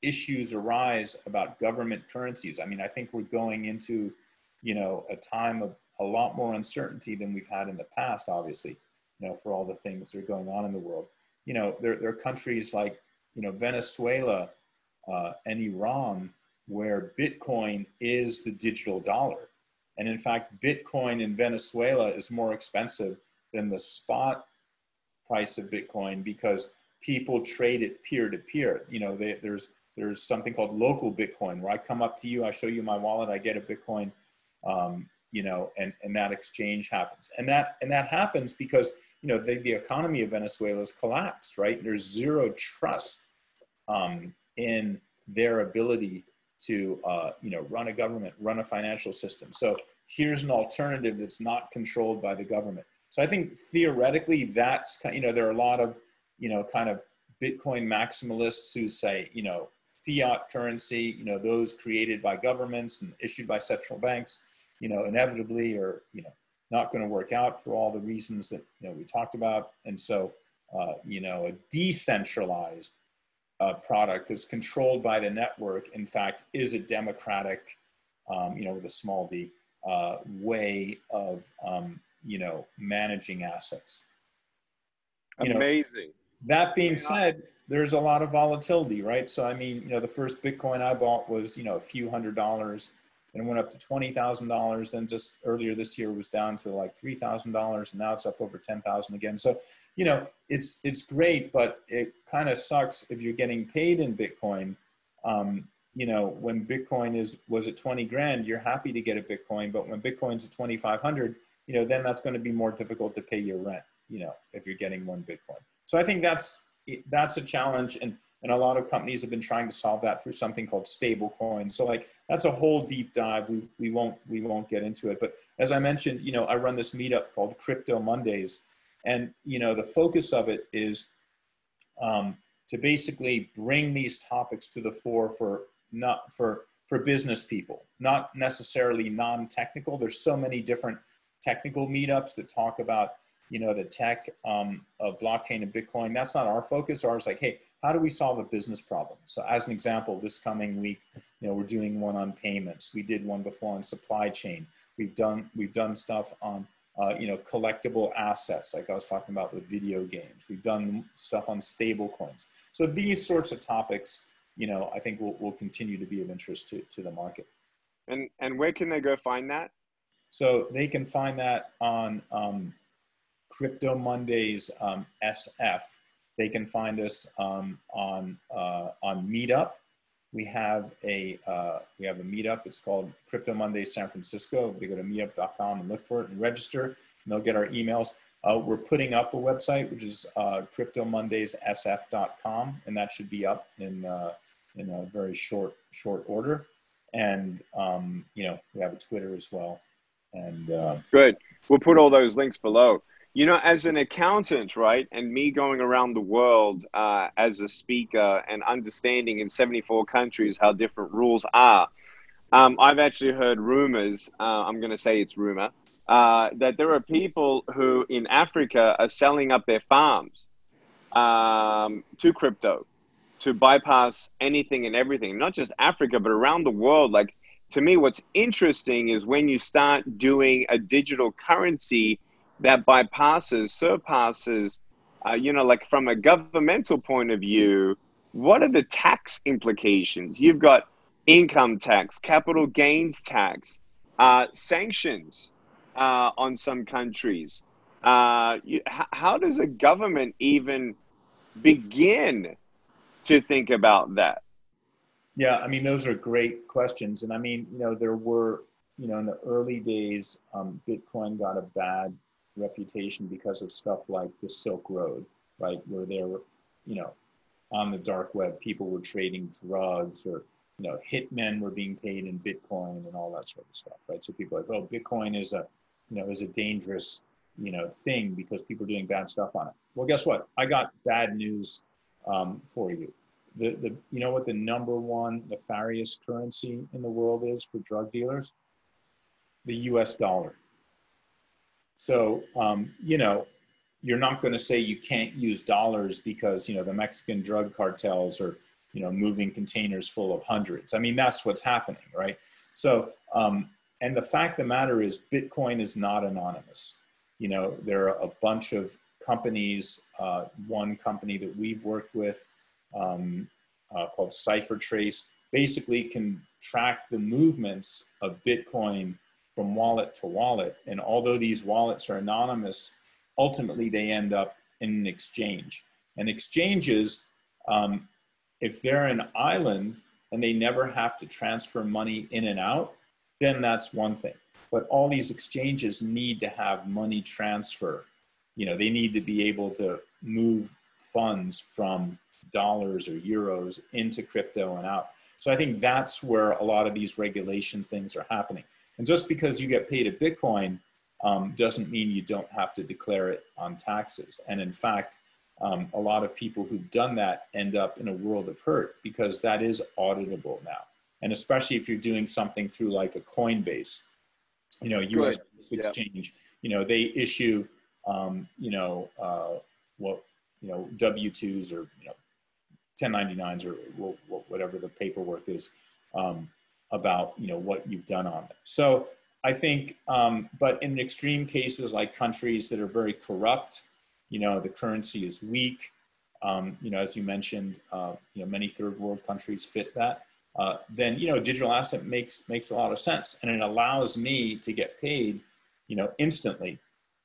issues arise about government currencies. I mean, I think we're going into, you know, a time of a lot more uncertainty than we've had in the past, obviously, you know, for all the things that are going on in the world. You know, there, there are countries like, you know, Venezuela uh, and Iran, where Bitcoin is the digital dollar. And in fact, Bitcoin in Venezuela is more expensive than the spot price of Bitcoin because people trade it peer to peer. You know, they, there's there's something called local Bitcoin, where I come up to you, I show you my wallet, I get a Bitcoin, um, you know, and, and that exchange happens. And that and that happens because, you know, the, the economy of Venezuela has collapsed, right? There's zero trust um, in their ability to, uh, you know, run a government, run a financial system. So here's an alternative that's not controlled by the government. So I think theoretically that's, you know, there are a lot of, you know, kind of Bitcoin maximalists who say, you know, fiat currency, you know, those created by governments and issued by central banks, you know, inevitably are, you know, not going to work out for all the reasons that, you know, we talked about. And so, uh, you know, a decentralized uh, product is controlled by the network, in fact, is a democratic, um, you know, with a small d, uh, way of, um, you know, managing assets. You Amazing. know, that being said, there's a lot of volatility, right? So, I mean, you know, the first Bitcoin I bought was, you know, a few hundred dollars, and it went up to twenty thousand dollars. Then just earlier this year was down to like three thousand dollars, and now it's up over ten thousand again. So, you know, it's, it's great, but it kind of sucks if you're getting paid in Bitcoin. Um, you know, when Bitcoin is, was at twenty grand, you're happy to get a Bitcoin, but when Bitcoin's at twenty-five hundred, you know, then that's going to be more difficult to pay your rent, you know, if you're getting one Bitcoin. So I think that's, that's a challenge. And, and a lot of companies have been trying to solve that through something called stable coins. So like, that's a whole deep dive. We, we won't, we won't get into it. But as I mentioned, you know, I run this meetup called Crypto Mondays. And, you know, the focus of it is um, to basically bring these topics to the fore for not for, for business people, not necessarily non-technical. There's so many different technical meetups that talk about, you know, the tech um, of blockchain and Bitcoin. That's not our focus. Ours, like, hey, how do we solve a business problem? So as an example, this coming week, you know, we're doing one on payments. We did one before on supply chain. We've done, we've done stuff on, uh, you know, collectible assets, like I was talking about with video games. We've done stuff on stable coins. So these sorts of topics, you know, I think will, will continue to be of interest to, to the market. And, and where can they go find that? So they can find that on um, Crypto Mondays um, S F. They can find us um, on uh, on Meetup. We have a uh, we have a Meetup. It's called Crypto Mondays San Francisco. They go to meetup dot com and look for it and register, and they'll get our emails. Uh, we're putting up a website, which is uh, crypto mondays S F dot com, and that should be up in uh, in a very short short order. And um, you know, we have a Twitter as well. And uh, good. We'll put all those links below. You know, as an accountant, right, and me going around the world uh, as a speaker and understanding in seventy-four countries how different rules are, um, I've actually heard rumors, uh, I'm going to say it's rumor, uh, that there are people who in Africa are selling up their farms um, to crypto to bypass anything and everything, not just Africa, but around the world. Like, to me, what's interesting is when you start doing a digital currency that bypasses, surpasses, uh, you know, like from a governmental point of view, what are the tax implications? You've got income tax, capital gains tax, uh, sanctions uh, on some countries. Uh, you, h- how does a government even begin to think about that? Yeah, I mean, those are great questions. And I mean, you know, there were, you know, in the early days, um, Bitcoin got a bad reputation because of stuff like the Silk Road, right? Where there were, you know, on the dark web, people were trading drugs, or, you know, hitmen were being paid in Bitcoin and all that sort of stuff, right? So people are like, oh, Bitcoin is a, you know, is a dangerous, you know, thing because people are doing bad stuff on it. Well, guess what? I got bad news um, for you. The, the, you know what the number one nefarious currency in the world is for drug dealers? The U S dollar. So, um, you know, you're not going to say you can't use dollars because, you know, the Mexican drug cartels are, you know, moving containers full of hundreds. I mean, that's what's happening, right? So, um, and the fact of the matter is Bitcoin is not anonymous. You know, there are a bunch of companies, uh, one company that we've worked with um, uh, called CipherTrace, basically can track the movements of Bitcoin from wallet to wallet. And although these wallets are anonymous, ultimately they end up in an exchange. And exchanges, um, if they're an island and they never have to transfer money in and out, then that's one thing. But all these exchanges need to have money transfer. You know, they need to be able to move funds from dollars or euros into crypto and out. So I think that's where a lot of these regulation things are happening. And just because you get paid a Bitcoin um, doesn't mean you don't have to declare it on taxes. And in fact, um, a lot of people who've done that end up in a world of hurt because that is auditable now. And especially if you're doing something through like a Coinbase, you know, U S exchange, yeah. you know, they issue, um, you know, uh, what, you know, W two's or, you know, ten ninety-nines or whatever the paperwork is um, about, you know, what you've done on it. So I think, um, but in extreme cases like countries that are very corrupt, you know, the currency is weak. Um, you know, as you mentioned, uh, you know, many third world countries fit that. Uh, then, you know, digital asset makes makes a lot of sense. And it allows me to get paid, you know, instantly,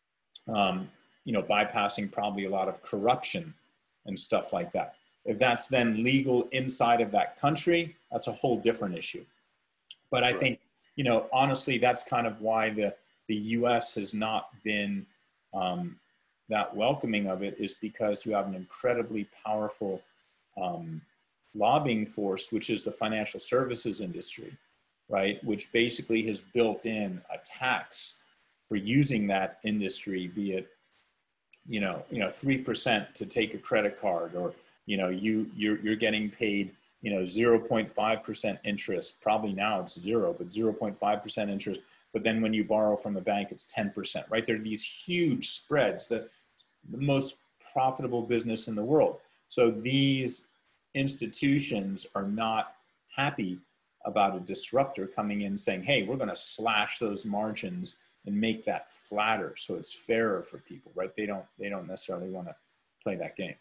um, you know, bypassing probably a lot of corruption and stuff like that. If that's then legal inside of that country, that's a whole different issue. But I think, you know, honestly, that's kind of why the, the U S has not been um, that welcoming of it, is because you have an incredibly powerful um, lobbying force, which is the financial services industry, right? Which basically has built in a tax for using that industry, be it, you know, you know, three percent to take a credit card, or, you know, you, you're, you're getting paid, you know, zero point five percent interest. Probably now it's zero, but zero point five percent interest. But then when you borrow from the bank, it's ten percent, right? There are these huge spreads, the, the most profitable business in the world. So these institutions are not happy about a disruptor coming in saying, hey, we're going to slash those margins and make that flatter so it's fairer for people, right? They don't, they don't necessarily want to play that game.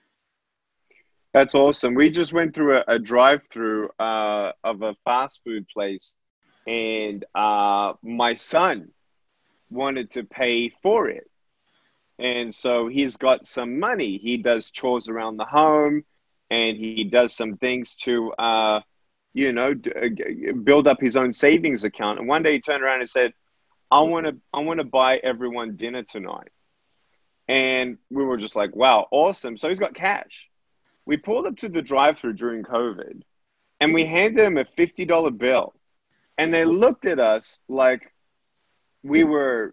That's awesome. We just went through a, a drive-through uh, of a fast food place, and uh, my son wanted to pay for it. And so he's got some money. He does chores around the home, and he does some things to, uh, you know, d- build up his own savings account. And one day he turned around and said, I want to, I want to buy everyone dinner tonight. And we were just like, wow, awesome. So he's got cash. We pulled up to the drive-thru during COVID, and we handed him a fifty dollar bill. And they looked at us like we were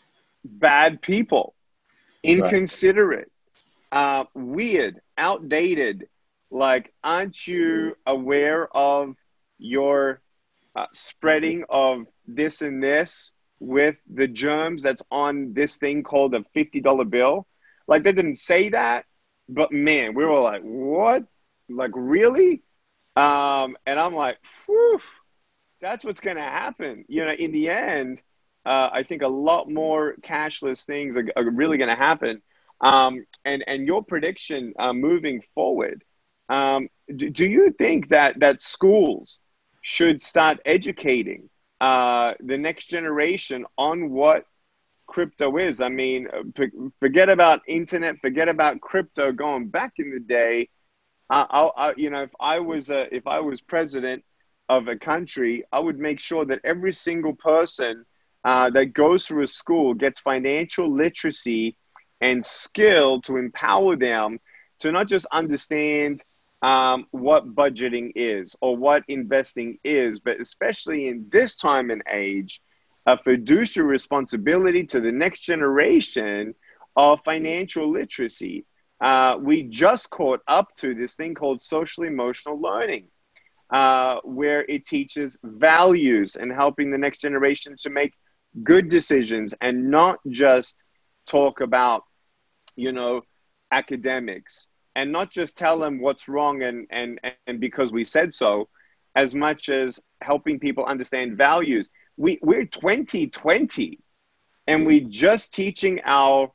bad people, inconsiderate, right. uh, weird, outdated. Like, aren't you aware of your uh, spreading of this and this with the germs that's on this thing called a fifty dollar bill? Like, they didn't say that. But man, we were like, what? Like, really? Um, and I'm like, whew, that's what's going to happen. You know, in the end, uh, I think a lot more cashless things are, are really going to happen. Um, and, and your prediction uh, moving forward, um, do, do you think that, that schools should start educating uh, the next generation on what crypto is? I mean, forget about internet, forget about crypto. Going back in the day, uh, I, I, you know, if I was a, if I was president of a country, I would make sure that every single person uh, that goes through a school gets financial literacy and skill to empower them to not just understand um, what budgeting is or what investing is, but especially in this time and age, a fiduciary responsibility to the next generation of financial literacy. Uh, we just caught up to this thing called social emotional learning, uh, where it teaches values and helping the next generation to make good decisions and not just talk about, you know, academics and not just tell them what's wrong and, and, and because we said so, as much as helping people understand values. We, we're twenty twenty and we just teaching our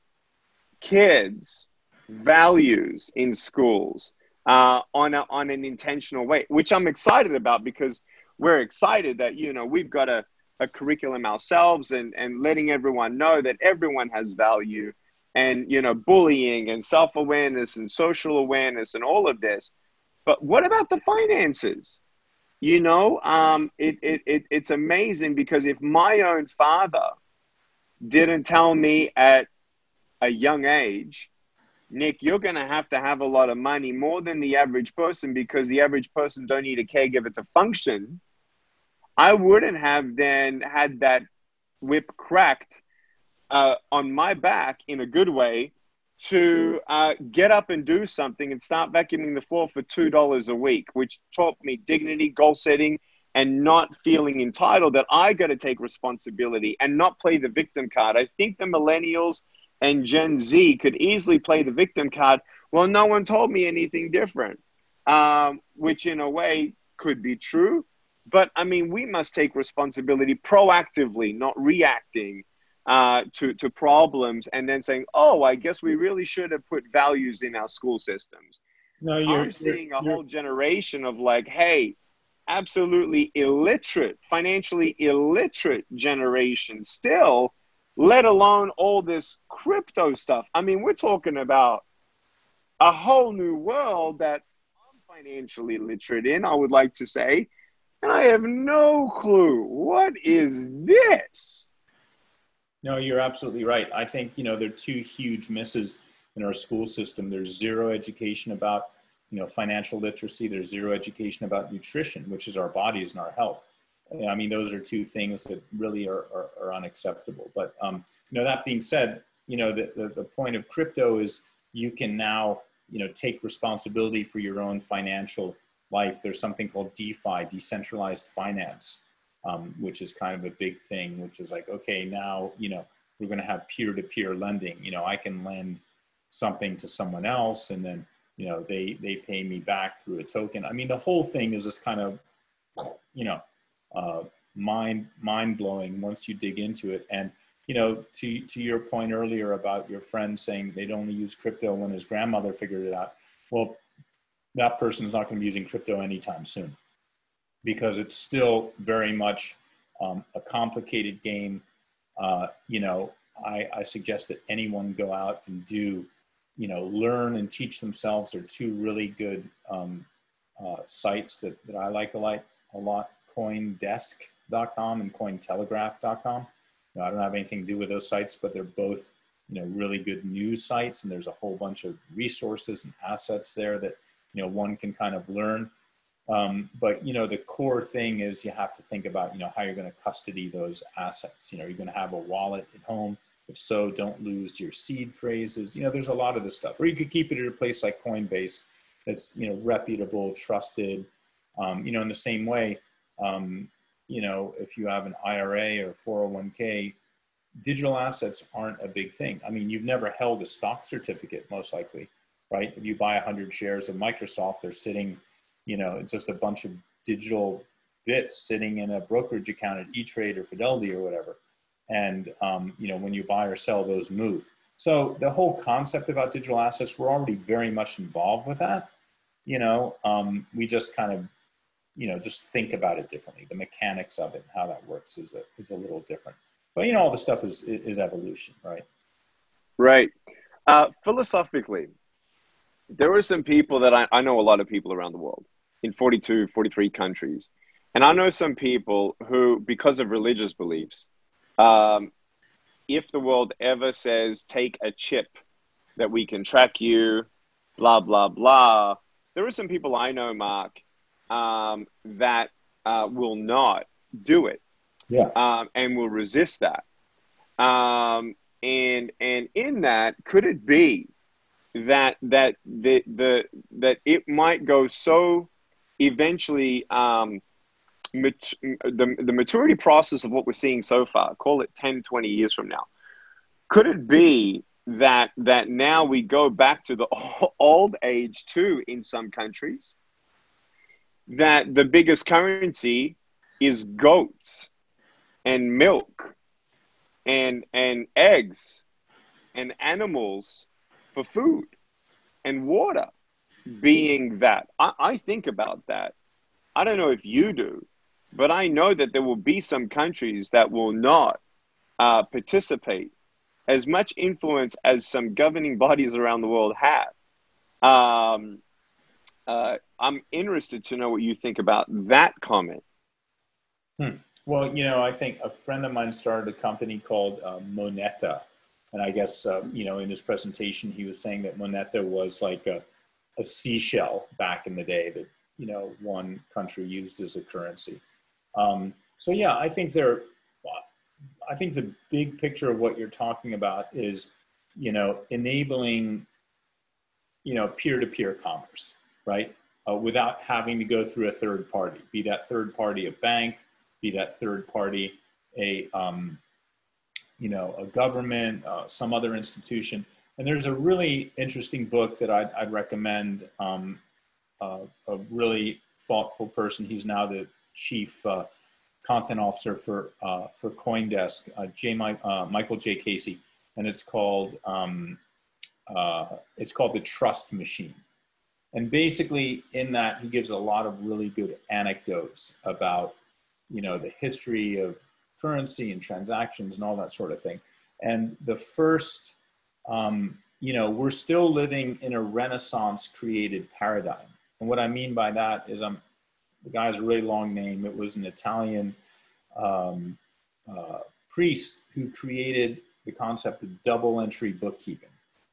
kids values in schools uh, on, a, on an intentional way, which I'm excited about, because we're excited that, you know, we've got a, a curriculum ourselves, and, and letting everyone know that everyone has value, and, you know, bullying and self-awareness and social awareness and all of this. But what about the finances? You know, um, it, it, it, it's amazing, because if my own father didn't tell me at a young age, Nick, you're going to have to have a lot of money, more than the average person, because the average person don't need a caregiver to function, I wouldn't have then had that whip cracked uh, on my back in a good way to uh, get up and do something and start vacuuming the floor for two dollars a week, which taught me dignity, goal setting, and not feeling entitled that I got to take responsibility and not play the victim card. I think the millennials and Gen Z could easily play the victim card. Well, no one told me anything different, um, which in a way could be true. But I mean, we must take responsibility proactively, not reacting uh, to, to problems and then saying, oh, I guess we really should have put values in our school systems. No, you're, I'm seeing you're, a you're, whole generation of like, hey, absolutely illiterate, financially illiterate generation still, let alone all this crypto stuff. I mean, we're talking about a whole new world that I'm financially literate in, I would like to say. And I have no clue. What is this? No, you're absolutely right. I think, you know, there are two huge misses in our school system. There's zero education about, you know, financial literacy. There's zero education about nutrition, which is our bodies and our health. I mean, those are two things that really are, are, are unacceptable. But, um, you know, that being said, you know, the, the, the point of crypto is you can now, you know, take responsibility for your own financial life. There's something called DeFi, decentralized finance, um, which is kind of a big thing, which is like, okay, now, you know, we're going to have peer-to-peer lending. You know, I can lend something to someone else, and then, you know, they, they pay me back through a token. I mean, the whole thing is just kind of, you know, uh, mind, mind blowing once you dig into it. And, you know, to, to your point earlier about your friend saying they'd only use crypto when his grandmother figured it out. Well, that person's not going to be using crypto anytime soon, because it's still very much um, a complicated game. Uh, you know, I, I suggest that anyone go out and do, you know, learn and teach themselves. There are two really good um, uh, sites that, that I like a lot, a lot, coindesk dot com and cointelegraph dot com. You know, I don't have anything to do with those sites, but they're both, you know, really good news sites. And there's a whole bunch of resources and assets there that, you know, one can kind of learn. Um, but, you know, the core thing is you have to think about, you know, how you're going to custody those assets. You know, you're going to have a wallet at home. If so, don't lose your seed phrases. You know, there's a lot of this stuff. Or you could keep it at a place like Coinbase that's, you know, reputable, trusted. Um, you know, in the same way, um, you know, if you have an I R A or four oh one K, digital assets aren't a big thing. I mean, you've never held a stock certificate, most likely. Right? If you buy one hundred shares of Microsoft, they're sitting, you know, it's just a bunch of digital bits sitting in a brokerage account at E-Trade or Fidelity or whatever. And, um, you know, when you buy or sell, those move. So the whole concept about digital assets, we're already very much involved with that. You know, um, we just kind of, you know, just think about it differently. The mechanics of it and how that works is a, is a little different. But, you know, all this stuff is, is evolution, right? Right. Uh, philosophically, there are some people that I, I know a lot of people around the world in forty-two, forty-three countries. And I know some people who, because of religious beliefs, um, if the world ever says, take a chip that we can track you, blah, blah, blah, there are some people I know, Mark, um, that uh, will not do it. Yeah. Um, and will resist that. Um, and, and in that, could it be that that the the that it might go so eventually um mat- the, the maturity process of what we're seeing so far, call it ten, twenty years from now, could it be that that now we go back to the old age too in some countries, that the biggest currency is goats and milk and and eggs and animals for food and water being that. I, I think about that. I don't know if you do, but I know that there will be some countries that will not uh, participate as much influence as some governing bodies around the world have. Um, uh, I'm interested to know what you think about that comment. Hmm. Well, you know, I think a friend of mine started a company called uh, Moneta. And I guess, uh, you know, in his presentation, he was saying that Moneta was like a, a seashell back in the day that, you know, one country used as a currency. Um, so, yeah, I think they're, I think the big picture of what you're talking about is, you know, enabling, you know, peer-to-peer commerce, right? Uh, without having to go through a third party, be that third party a bank, be that third party a, um, you know, a government, uh, some other institution. And there's a really interesting book that I'd, I'd recommend. Um, uh, a really thoughtful person. He's now the chief uh, content officer for uh, for CoinDesk, uh, J. My, uh, Michael J. Casey, and it's called um, uh, it's called The Trust Machine. And basically, in that, he gives a lot of really good anecdotes about, you know, the history of currency and transactions and all that sort of thing. And the first, um, you know, we're still living in a Renaissance created paradigm. And what I mean by that is, I'm, the guy's a really long name. It was an Italian um, uh, priest who created the concept of double entry bookkeeping.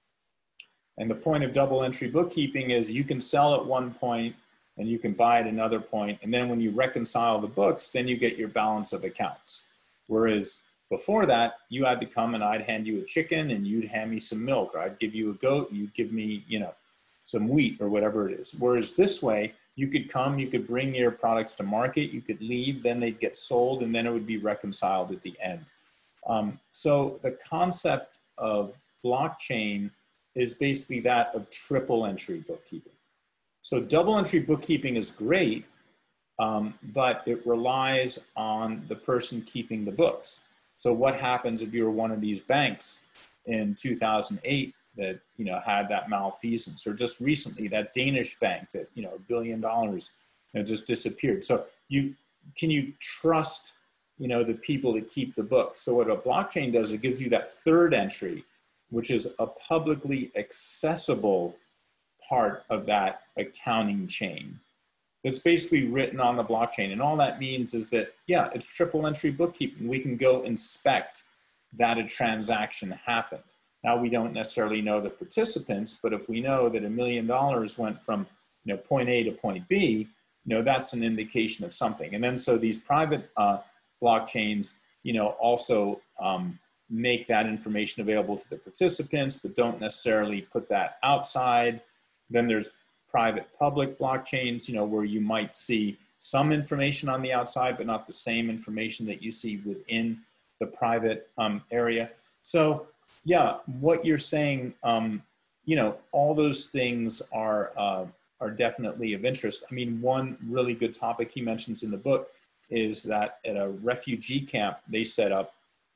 And the point of double entry bookkeeping is you can sell at one point and you can buy at another point. And then when you reconcile the books, then you get your balance of accounts. Whereas before that, you had to come and I'd hand you a chicken and you'd hand me some milk, or I'd give you a goat and you'd give me, you know, some wheat or whatever it is. Whereas this way, you could come, you could bring your products to market, you could leave, then they'd get sold, and then it would be reconciled at the end. Um, so the concept of blockchain is basically that of triple entry bookkeeping. So double entry bookkeeping is great, um, but it relies on the person keeping the books. So what happens if you're one of these banks in two thousand eight that, you know, had that malfeasance, or just recently that Danish bank that, you know, a billion dollars, you know, just disappeared. So you, can you trust, you know, the people that keep the books? So what a blockchain does, it gives you that third entry, which is a publicly accessible part of that accounting chain. It's basically written on the blockchain. And all that means is that, yeah, it's triple entry bookkeeping. We can go inspect that a transaction happened. Now, we don't necessarily know the participants, but if we know that a million dollars went from, you know, point A to point B, you know, that's an indication of something. And then so these private uh, blockchains, you know, also um, make that information available to the participants, but don't necessarily put that outside. Then there's private public blockchains, you know, where you might see some information on the outside, but not the same information that you see within the private um, area. So yeah, what you're saying, um, you know, all those things are, uh, are definitely of interest. I mean, one really good topic he mentions in the book is that at a refugee camp, they set up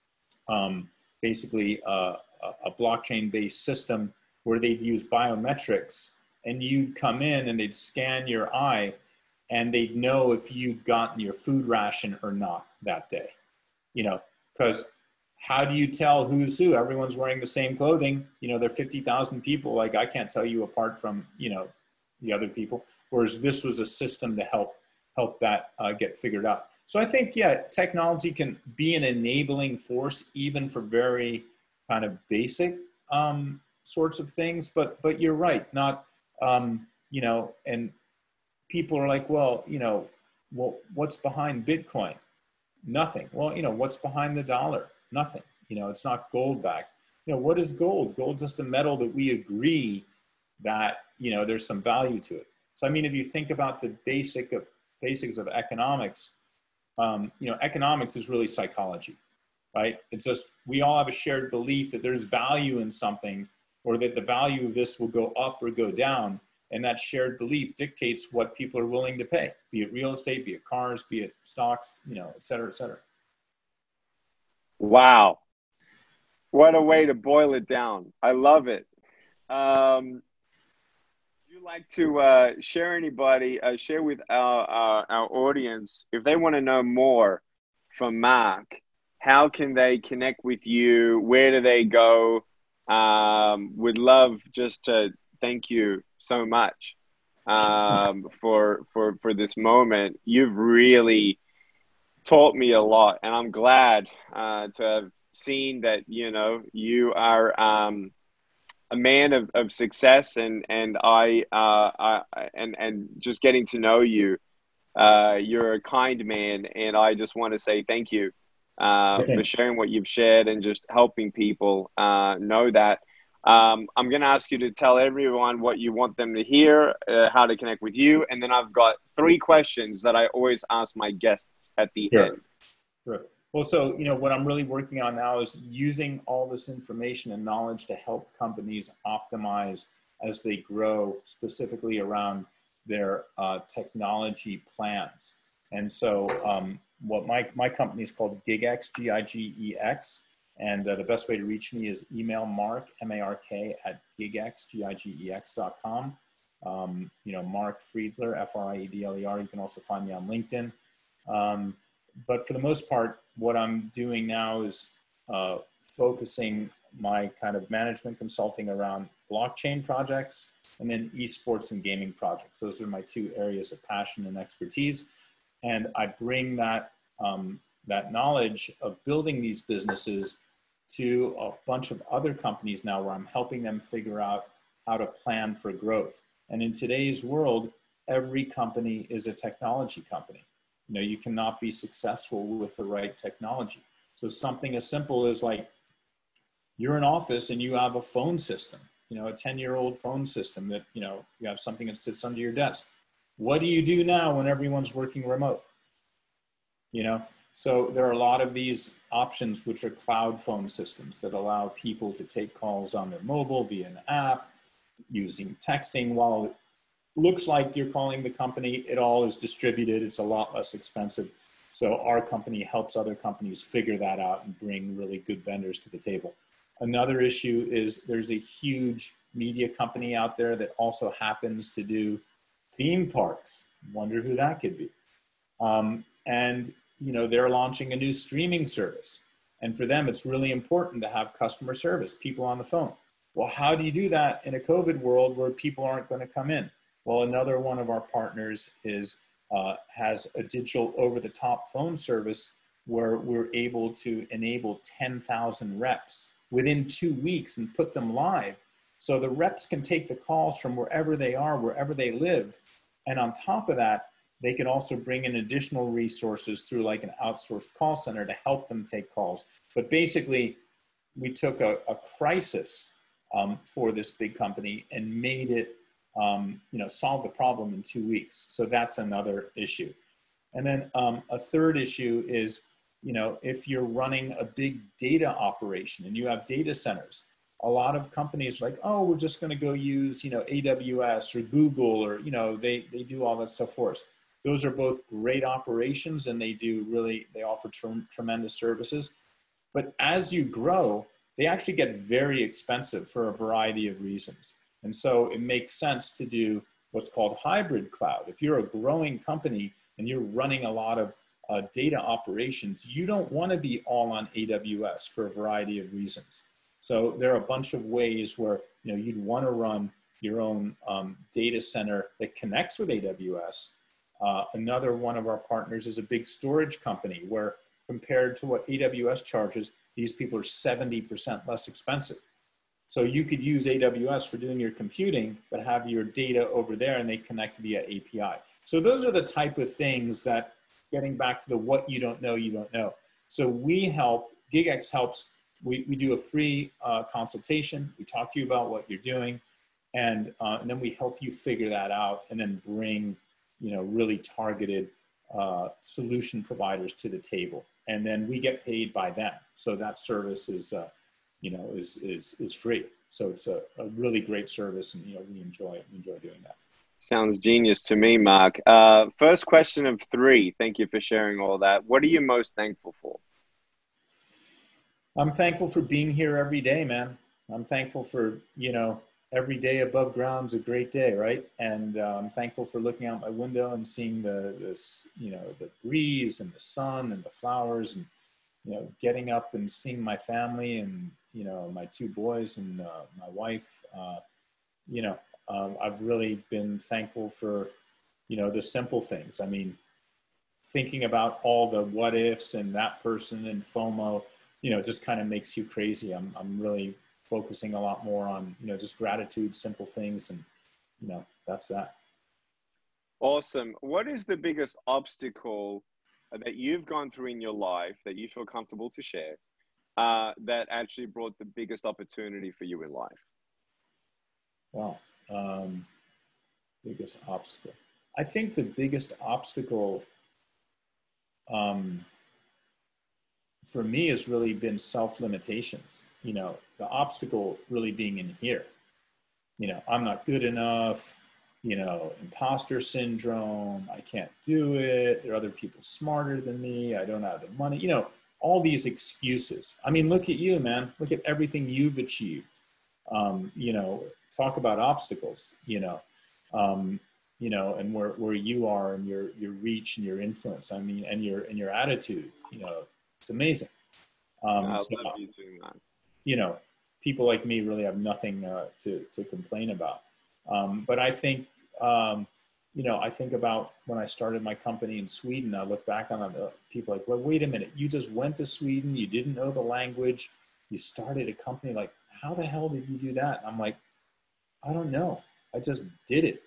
um, basically a, a blockchain-based system where they'd use biometrics, and you'd come in and they'd scan your eye and they'd know if you'd gotten your food ration or not that day, you know, because how do you tell who's who? Everyone's wearing the same clothing. You know, there are fifty thousand people. Like, I can't tell you apart from, you know, the other people. Whereas this was a system to help help that uh, get figured out. So I think, yeah, technology can be an enabling force even for very kind of basic um, sorts of things. But but you're right, not, um, you know, and people are like, well, you know, well, what's behind Bitcoin? Nothing. Well, you know, what's behind the dollar? Nothing. You know, it's not gold backed. You know, what is gold? Gold's just a metal that we agree that, you know, there's some value to it. So, I mean, if you think about the basic of, basics of economics, um, you know, economics is really psychology. right? It's just, we all have a shared belief that there's value in something, or that the value of this will go up or go down. And that shared belief dictates what people are willing to pay, be it real estate, be it cars, be it stocks, you know, et cetera, et cetera. Wow. What a way to boil it down. I love it. Um, would you like to uh, share anybody, uh, share with our, our, our audience, if they want to know more from Mark, how can they connect with you? Where do they go? Um, would love just to thank you so much um, for, for, for this moment. You've really taught me a lot, and I'm glad uh, to have seen that, you know, you are um, a man of, of success, and, and I, uh, I, and, and just getting to know you, uh, you're a kind man, and I just want to say thank you uh, Okay. for sharing what you've shared and just helping people uh, know that. Um, I'm going to ask you to tell everyone what you want them to hear, uh, how to connect with you. And then I've got three questions that I always ask my guests at the Sure. end. Sure. Well, so, you know, what I'm really working on now is using all this information and knowledge to help companies optimize as they grow, specifically around their uh, technology plans. And so um, what my, my company is called GigX, G I G E X. And uh, the best way to reach me is email Mark, M A R K, at gigx, G I G E X dot com. Um, you know, Mark Friedler, F R I E D L E R. You can also find me on LinkedIn. Um, but for the most part, what I'm doing now is uh, focusing my kind of management consulting around blockchain projects and then esports and gaming projects. Those are my two areas of passion and expertise. And I bring that, um, that knowledge of building these businesses to a bunch of other companies now, where I'm helping them figure out how to plan for growth. And in today's world, every company is a technology company. You know, you cannot be successful with the right technology. So something as simple as, like, you're in office and you have a phone system, you know, a ten year old phone system that, you know, you have something that sits under your desk. What do you do now when everyone's working remote? You know, so there are a lot of these options, which are cloud phone systems that allow people to take calls on their mobile via an app, using texting. While it looks like you're calling the company, it all is distributed. It's a lot less expensive. So our company helps other companies figure that out and bring really good vendors to the table. Another issue is there's a huge media company out there that also happens to do theme parks. Wonder who that could be. Um, and, you know, they're launching a new streaming service. And for them, it's really important to have customer service, people on the phone. Well, how do you do that in a COVID world where people aren't going to come in? Well, another one of our partners is uh, has a digital over-the-top phone service where we're able to enable ten thousand reps within two weeks and put them live. So the reps can take the calls from wherever they are, wherever they live. And on top of that, they can also bring in additional resources through like an outsourced call center to help them take calls. But basically, we took a, a crisis um, for this big company and made it, um, you know, solve the problem in two weeks. So that's another issue. And then um, a third issue is, you know, if you're running a big data operation and you have data centers, a lot of companies are like, oh, we're just going to go use, you know, A W S or Google, or, you know, they, they do all that stuff for us. Those are both great operations, and they do really, they offer tre- tremendous services. But as you grow, they actually get very expensive for a variety of reasons. And so it makes sense to do what's called hybrid cloud. If you're a growing company and you're running a lot of uh, data operations, you don't want to be all on A W S for a variety of reasons. So there are a bunch of ways where, you know, you'd want to run your own um, data center that connects with A W S. Uh, another one of our partners is a big storage company where, compared to what A W S charges, these people are seventy percent less expensive. So you could use A W S for doing your computing, but have your data over there and they connect via A P I. So those are the type of things that, getting back to the what you don't know, you don't know. So we help, GigX helps, we, we do a free uh, consultation. We talk to you about what you're doing, and, uh, and then we help you figure that out and then bring, you know, really targeted uh, solution providers to the table. and then we get paid by them. So that service is, uh, you know, is, is, is free. So it's a, a really great service, and, you know, we enjoy it. We enjoy doing that. Sounds genius to me, Mark. Uh, first question of three. Thank you for sharing all that. What are you most thankful for? I'm thankful for being here every day, man. I'm thankful for, you know, every day above ground's a great day, right? And uh, I'm thankful for looking out my window and seeing the, this, you know, the breeze and the sun and the flowers, and, you know, getting up and seeing my family and, you know, my two boys and uh, my wife. Uh, you know, um, I've really been thankful for, you know, the simple things. I mean, thinking about all the what ifs and that person and FOMO, you know, just kind of makes you crazy. I'm, I'm really focusing a lot more on, you know, just gratitude, simple things. And, you know, that's that. Awesome. What is the biggest obstacle that you've gone through in your life that you feel comfortable to share, uh, that actually brought the biggest opportunity for you in life? Wow. Um, biggest obstacle. I think the biggest obstacle um, for me has really been self-limitations. You know, the obstacle really being in here. You know, I'm not good enough, you know, imposter syndrome, I can't do it, there are other people smarter than me, I don't have the money, you know, all these excuses. I mean, look at you, man. Look at everything you've achieved. Um, you know, talk about obstacles, you know, um, you know, and where, where you are and your, your reach and your influence. I mean, and your, and your attitude, you know, it's amazing. Um, I so, love you doing that. You know, people like me really have nothing uh, to, to complain about. Um, but I think, um, you know, I think about when I started my company in Sweden, I look back on it, uh, people like, well, wait a minute, you just went to Sweden, you didn't know the language, you started a company, like, how the hell did you do that? And I'm like, I don't know. I just did it.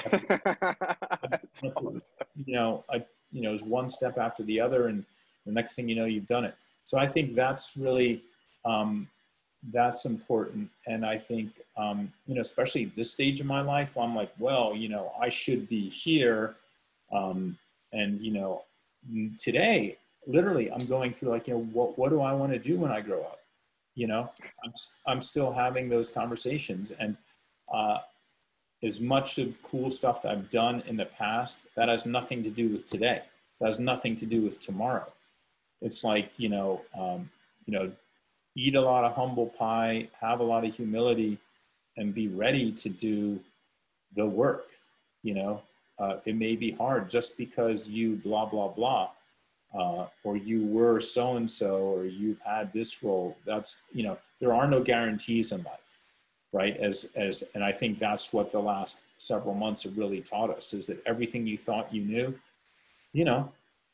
Awesome. You know, I, you know, it was one step after the other, and the next thing you know, you've done it. So I think that's really, um, that's important. And I think, um, you know, especially this stage of my life, I'm like, well, you know, I should be here. Um, and, you know, today, literally, I'm going through like, you know, what, what do I want to do when I grow up? You know, I'm, I'm still having those conversations. And uh, as much of cool stuff that I've done in the past, that has nothing to do with today. That has nothing to do with tomorrow. It's like, you know, um, you know, eat a lot of humble pie, have a lot of humility, and be ready to do the work. You know, uh, it may be hard just because you blah, blah, blah, uh, or you were so-and-so, or you've had this role. That's, you know, there are no guarantees in life, right? As, as, and I think that's what the last several months have really taught us, is that everything you thought you knew, you know,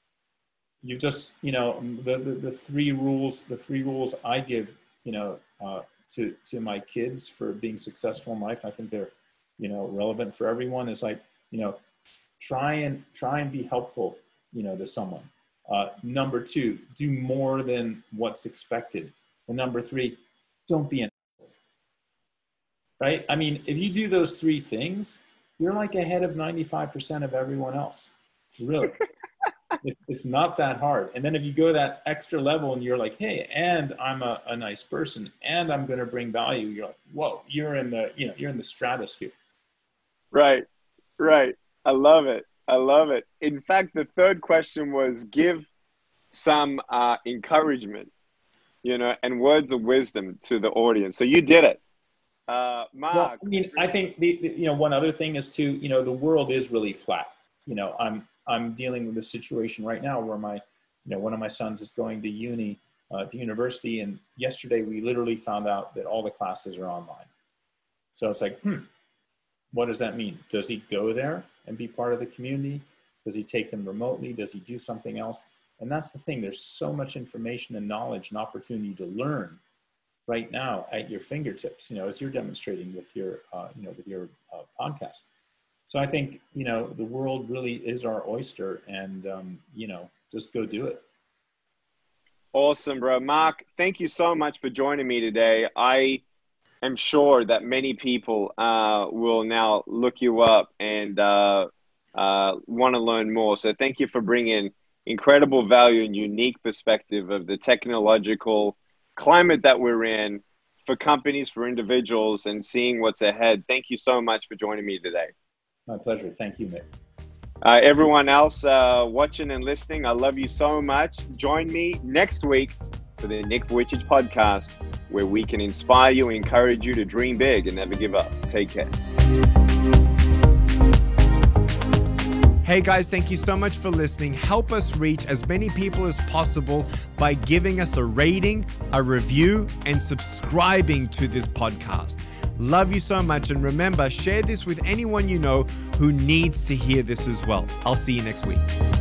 you just, you know, the, the, the three rules, the three rules I give, you know, uh, to, to my kids for being successful in life, I think they're, you know, relevant for everyone, is like, you know, try and try and be helpful, you know, to someone. Uh, number two, do more than what's expected. And number three, don't be an asshole. Right? I mean, if you do those three things, you're like ahead of ninety-five percent of everyone else. Really. It's not that hard. And then if you go that extra level and you're like, hey, and I'm a, a nice person, and I'm going to bring value, you're like, whoa, you're in the, you know, you're in the stratosphere. Right, right. I love it. I love it. In fact, the third question was give some uh, encouragement, you know, and words of wisdom to the audience. So you did it. Uh, Mark. Well, I mean, I think the, the, you know, one other thing is too, you know, the world is really flat. You know, I'm, I'm dealing with a situation right now where my, you know, one of my sons is going to uni, uh, to university. And yesterday we literally found out that all the classes are online. So it's like, hmm, what does that mean? Does he go there and be part of the community? Does he take them remotely? Does he do something else? And that's the thing. There's so much information and knowledge and opportunity to learn right now at your fingertips, you know, as you're demonstrating with your, uh, you know, with your uh, podcast. So I think, you know, the world really is our oyster, and, um, you know, just go do it. Awesome, bro. Mark, thank you so much for joining me today. I am sure that many people uh, will now look you up and uh, uh, want to learn more. So thank you for bringing incredible value and unique perspective of the technological climate that we're in for companies, for individuals, and seeing what's ahead. Thank you so much for joining me today. My pleasure. Thank you, Nick. Uh, everyone else uh, watching and listening, I love you so much. Join me next week for the Nick Vujicic podcast, where we can inspire you, encourage you to dream big and never give up. Take care. Hey guys, thank you so much for listening. Help us reach as many people as possible by giving us a rating, a review, and subscribing to this podcast. Love you so much. And remember, share this with anyone you know who needs to hear this as well. I'll see you next week.